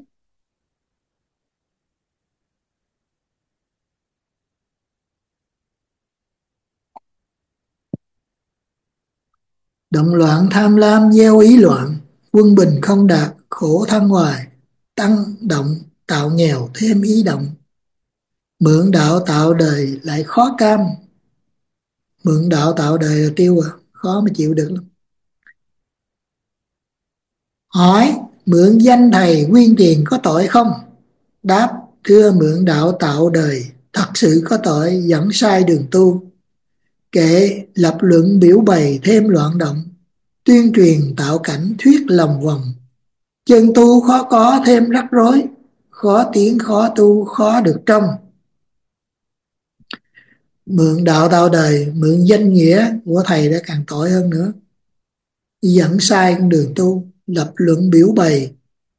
Động loạn tham lam gieo ý loạn, quân bình không đạt khổ thân hoài. Tăng động tạo nghèo thêm ý động, mượn đạo tạo đời lại khó cam. Mượn đạo tạo đời là tiêu à, khó mà chịu được lắm. Hỏi: mượn danh thầy quyên tiền có tội không? Đáp: thưa mượn đạo tạo đời thật sự có tội, dẫn sai đường tu. Kệ lập luận biểu bày thêm loạn động, tuyên truyền tạo cảnh thuyết lòng vòng. Chân tu khó có thêm rắc rối, khó tiến khó tu khó được trong. Mượn đạo tạo đời, mượn danh nghĩa của thầy đã càng tội hơn nữa, dẫn sai con đường tu, lập luận biểu bày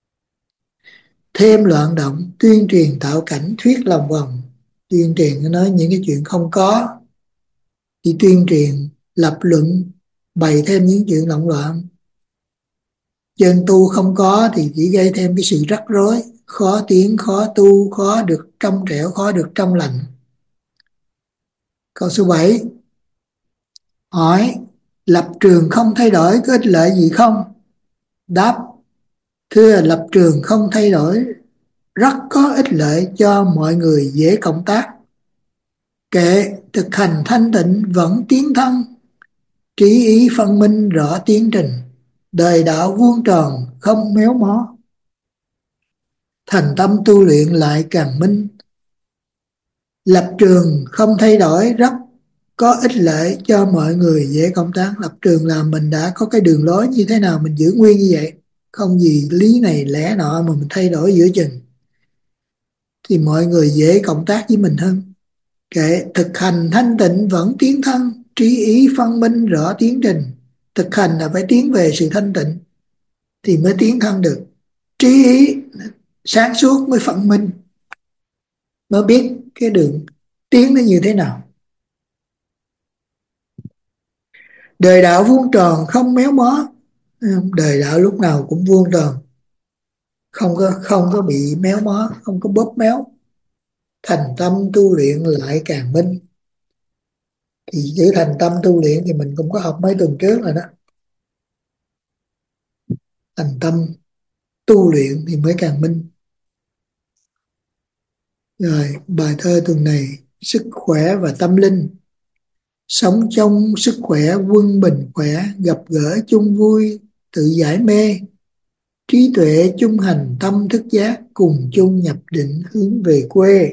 thêm loạn động, tuyên truyền tạo cảnh thuyết lòng vòng. Tuyên truyền nói những cái chuyện không có, thì tuyên truyền lập luận bày thêm những chuyện lộn loạn. Chân tu không có thì chỉ gây thêm cái sự rắc rối, khó tiến khó tu, khó được trong trẻo, khó được trong lành. Câu số bảy hỏi: lập trường không thay đổi có ích lợi gì không? Đáp: thưa lập trường không thay đổi rất có ích lợi cho mọi người dễ cộng tác. Kệ thực hành thanh tịnh vẫn tiến thân, trí ý phân minh rõ tiến trình. Đời đạo vuông tròn không méo mó, thành tâm tu luyện lại càng minh. Lập trường không thay đổi rất có ích lợi cho mọi người dễ công tác. Lập trường là mình đã có cái đường lối như thế nào mình giữ nguyên như vậy, không gì lý này lẽ nọ mà mình thay đổi giữa chừng, thì mọi người dễ cộng tác với mình hơn. Kệ thực hành thanh tịnh vẫn tiến thân, trí ý phân minh rõ tiến trình. Thực hành là phải tiến về sự thanh tịnh thì mới tiến thân được. Trí ý sáng suốt mới phân minh, mới biết cái đường tiến nó như thế nào. Đời đạo vuông tròn không méo mó, đời đạo lúc nào cũng vuông tròn, không có không có bị méo mó, không có bóp méo. Thành tâm tu luyện lại càng minh, thì chữ thành tâm tu luyện thì mình cũng có học mấy tuần trước rồi đó. Thành tâm tu luyện thì mới càng minh. Rồi bài thơ tuần này sức khỏe và tâm linh. Sống trong sức khỏe quân bình khỏe, gặp gỡ chung vui, tự giải mê. Trí tuệ chung hành tâm thức giác, cùng chung nhập định hướng về quê.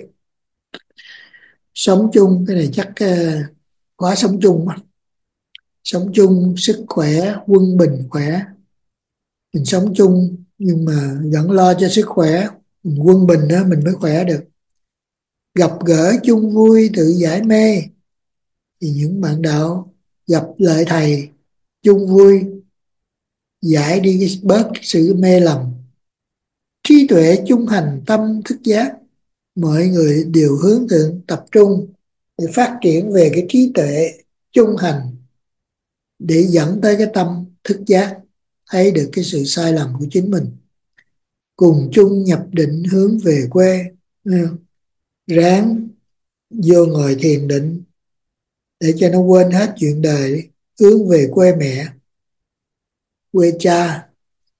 Sống chung, cái này chắc uh, quá sống chung mà. Sống chung sức khỏe quân bình khỏe, mình sống chung nhưng mà vẫn lo cho sức khỏe, mình quân bình đó mình mới khỏe được. Gặp gỡ chung vui tự giải mê, thì những bạn đạo gặp lại thầy chung vui, giải đi cái, bớt cái sự mê lầm. Trí tuệ chung hành tâm thức giác, mọi người đều hướng thượng tập trung để phát triển về cái trí tuệ chung hành, để dẫn tới cái tâm thức giác, thấy được cái sự sai lầm của chính mình, cùng chung nhập định hướng về quê. Ráng vô ngồi thiền định để cho nó quên hết chuyện đời, hướng về quê mẹ, quê cha,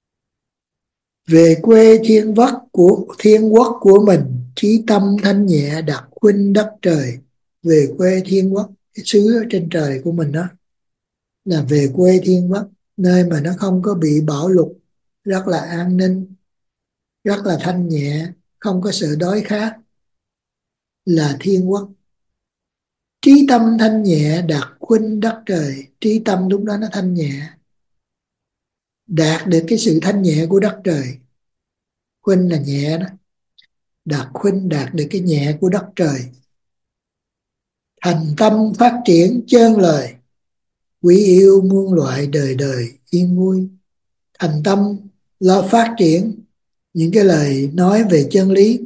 về quê thiên vất của thiên quốc của mình. Trí tâm thanh nhẹ đặt khuynh đất trời, về quê thiên quốc, cái xứ ở trên trời của mình đó, là về quê thiên vất, nơi mà nó không có bị bão lụt, rất là an ninh, rất là thanh nhẹ, không có sự đói khát, là thiên quốc. Trí tâm thanh nhẹ đạt khuynh đất trời, trí tâm lúc đó nó thanh nhẹ, đạt được cái sự thanh nhẹ của đất trời. Khuynh là nhẹ đó, đạt khuynh đạt được cái nhẹ của đất trời. Thành tâm phát triển chơn lời, quý yêu muôn loại đời đời yên vui. Thành tâm lo phát triển những cái lời nói về chân lý.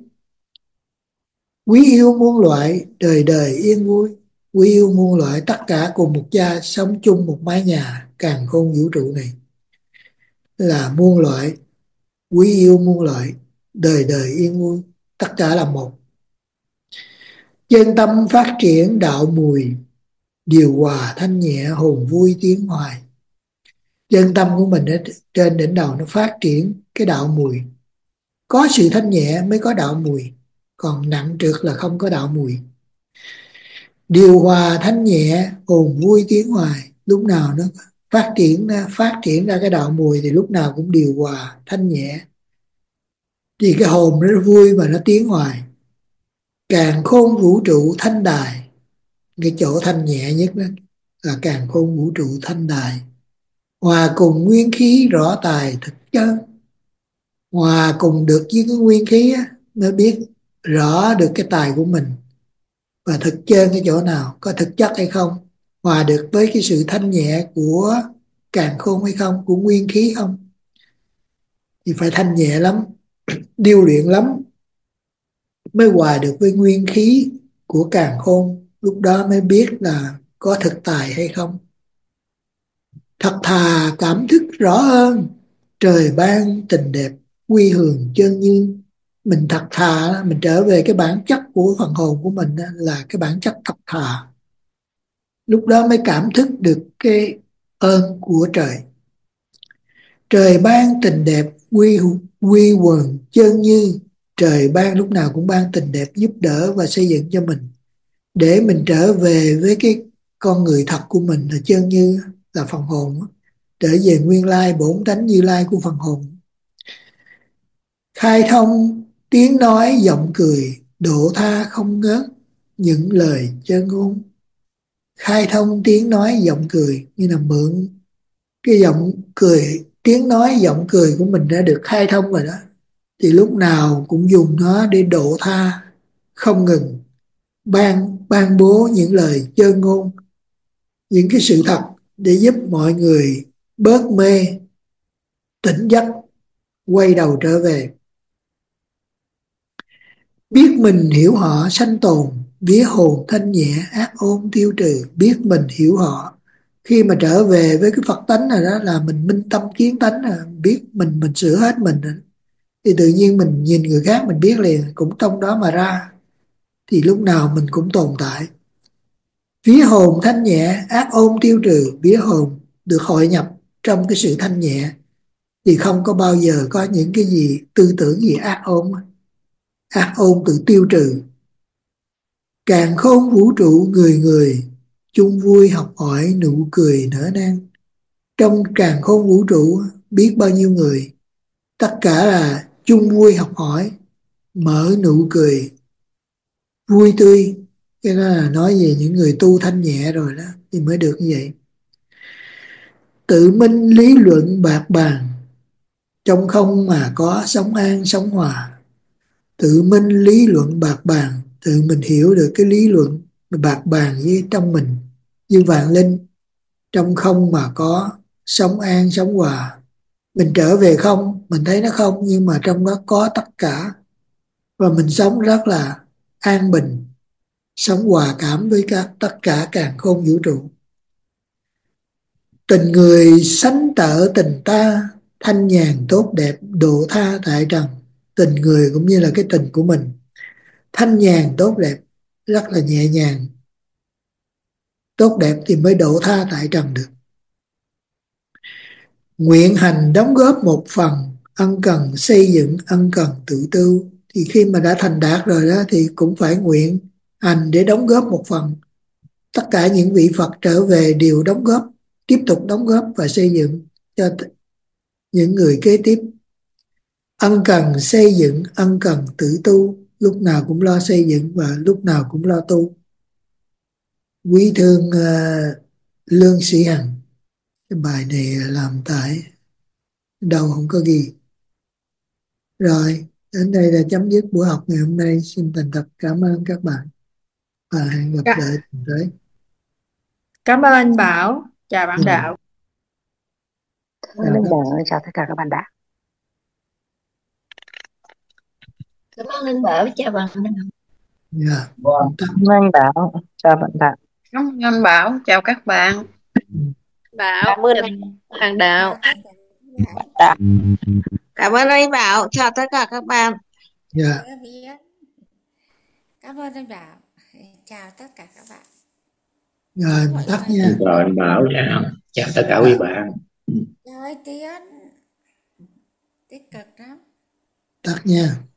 Quý yêu muôn loại đời đời yên vui. Quý yêu muôn loại tất cả cùng một cha, sống chung một mái nhà càn khôn vũ trụ này, là muôn loại. Quý yêu muôn loại đời đời yên vui, tất cả là một. Chân tâm phát triển đạo mùi, điều hòa thanh nhẹ hồn vui tiếng hoài. Chân tâm của mình ở trên đỉnh đầu nó phát triển cái đạo mùi. Có sự thanh nhẹ mới có đạo mùi, còn nặng trược là không có đạo mùi. Điều hòa thanh nhẹ hồn vui tiếng hoài, lúc nào nó phát triển phát triển ra cái đạo mùi thì lúc nào cũng điều hòa thanh nhẹ, thì cái hồn nó vui và nó tiếng hoài. Càn khôn vũ trụ thanh đài, cái chỗ thanh nhẹ nhất đó là càn khôn vũ trụ thanh đài. Hòa cùng nguyên khí rõ tài thực chân, hòa cùng được với cái nguyên khí á, mới biết rõ được cái tài của mình và thực chân cái chỗ nào, có thực chất hay không, hòa được với cái sự thanh nhẹ của càn khôn hay không, của nguyên khí không. Thì phải thanh nhẹ lắm, điêu luyện lắm mới hòa được với nguyên khí của càn khôn, lúc đó mới biết là có thực tài hay không. Thật thà cảm thức rõ hơn, trời ban tình đẹp quy hường chân như. Mình thật thà, mình trở về cái bản chất của phần hồn của mình là cái bản chất thật thà, lúc đó mới cảm thức được cái ơn của trời. Trời ban tình đẹp quy quy quần chân như. Trời ban lúc nào cũng ban tình đẹp giúp đỡ và xây dựng cho mình, để mình trở về với cái con người thật của mình là chân như, là phần hồn, trở về nguyên lai bổn tánh như lai của phần hồn. Khai thông tiếng nói giọng cười, độ tha không ngớt những lời chân ngôn. Khai thông tiếng nói giọng cười, như là mượn cái giọng cười, tiếng nói giọng cười của mình đã được khai thông rồi đó, thì lúc nào cũng dùng nó để độ tha không ngừng, ban ban bố những lời chân ngôn, những cái sự thật để giúp mọi người bớt mê, tỉnh giấc, quay đầu trở về. Biết mình hiểu họ sanh tồn, vía hồn thanh nhẹ ác ôn tiêu trừ. Biết mình hiểu họ, khi mà trở về với cái Phật tánh này đó là mình minh tâm kiến tánh, là biết mình mình sửa hết mình rồi. Thì tự nhiên mình nhìn người khác mình biết liền, cũng trong đó mà ra, thì lúc nào mình cũng tồn tại. Vía hồn thanh nhẹ ác ôn tiêu trừ, vía hồn được hội nhập trong cái sự thanh nhẹ thì không có bao giờ có những cái gì tư tưởng gì ác ôn. Ác ôn tự tiêu trừ. Càn khôn vũ trụ người người, chung vui học hỏi nụ cười nở nang. Trong càn khôn vũ trụ biết bao nhiêu người, tất cả là chung vui học hỏi, mở nụ cười vui tươi. Cái đó là nói về những người tu thanh nhẹ rồi đó thì mới được như vậy. Tự minh lý luận bạc bàn, trong không mà có sống an sống hòa. Tự minh lý luận bạc bàn, tự mình hiểu được cái lý luận bạc bàn với trong mình như vạn linh. Trong không mà có sống an sống hòa. Mình trở về không, mình thấy nó không nhưng mà trong đó có tất cả, và mình sống rất là an bình, sống hòa cảm với các tất cả càn khôn vũ trụ. Tình người sánh tợ tình ta, thanh nhàn tốt đẹp độ tha tại trần. Tình người cũng như là cái tình của mình, thanh nhàn tốt đẹp, rất là nhẹ nhàng, tốt đẹp thì mới độ tha tại trần được. Nguyện hành đóng góp một phần, ân cần xây dựng, ân cần tự tu. Thì khi mà đã thành đạt rồi đó thì cũng phải nguyện hành để đóng góp một phần. Tất cả những vị Phật trở về đều đóng góp, tiếp tục đóng góp và xây dựng cho những người kế tiếp. Ân cần xây dựng, ân cần tự tu, lúc nào cũng lo xây dựng và lúc nào cũng lo tu. Quý thương uh, Lương Sĩ Hằng, cái bài này làm tại đâu không có ghi. Rồi, đến đây là chấm dứt buổi học ngày hôm nay. Xin thành thật cảm ơn các bạn và hẹn gặp Dạ. lại tuần tới. Cảm ơn anh Bảo, chào bạn Ừ, Đạo. Cảm ơn chào anh các Bảo, chào tất cả các bạn đã. Cảm ơn anh Bảo, chào bạn. nhà. Vâng. Cảm ơn anh Bảo, chào bạn Đạo. Cảm ơn anh Bảo, chào các bạn. Ừ. Bảo, Cảm ơn chào anh Hoàng Đạo. bạn đã. Cảm ơn anh Bảo, chào tất cả các bạn. Dạ. Cảm ơn anh Bảo. Chào tất cả các bạn. Rồi mình tắt nha. Chào anh Bảo nha. Chào tất cả Dạ. quý bạn. Trời ơi Tiến, tích cực lắm. Tắt nha.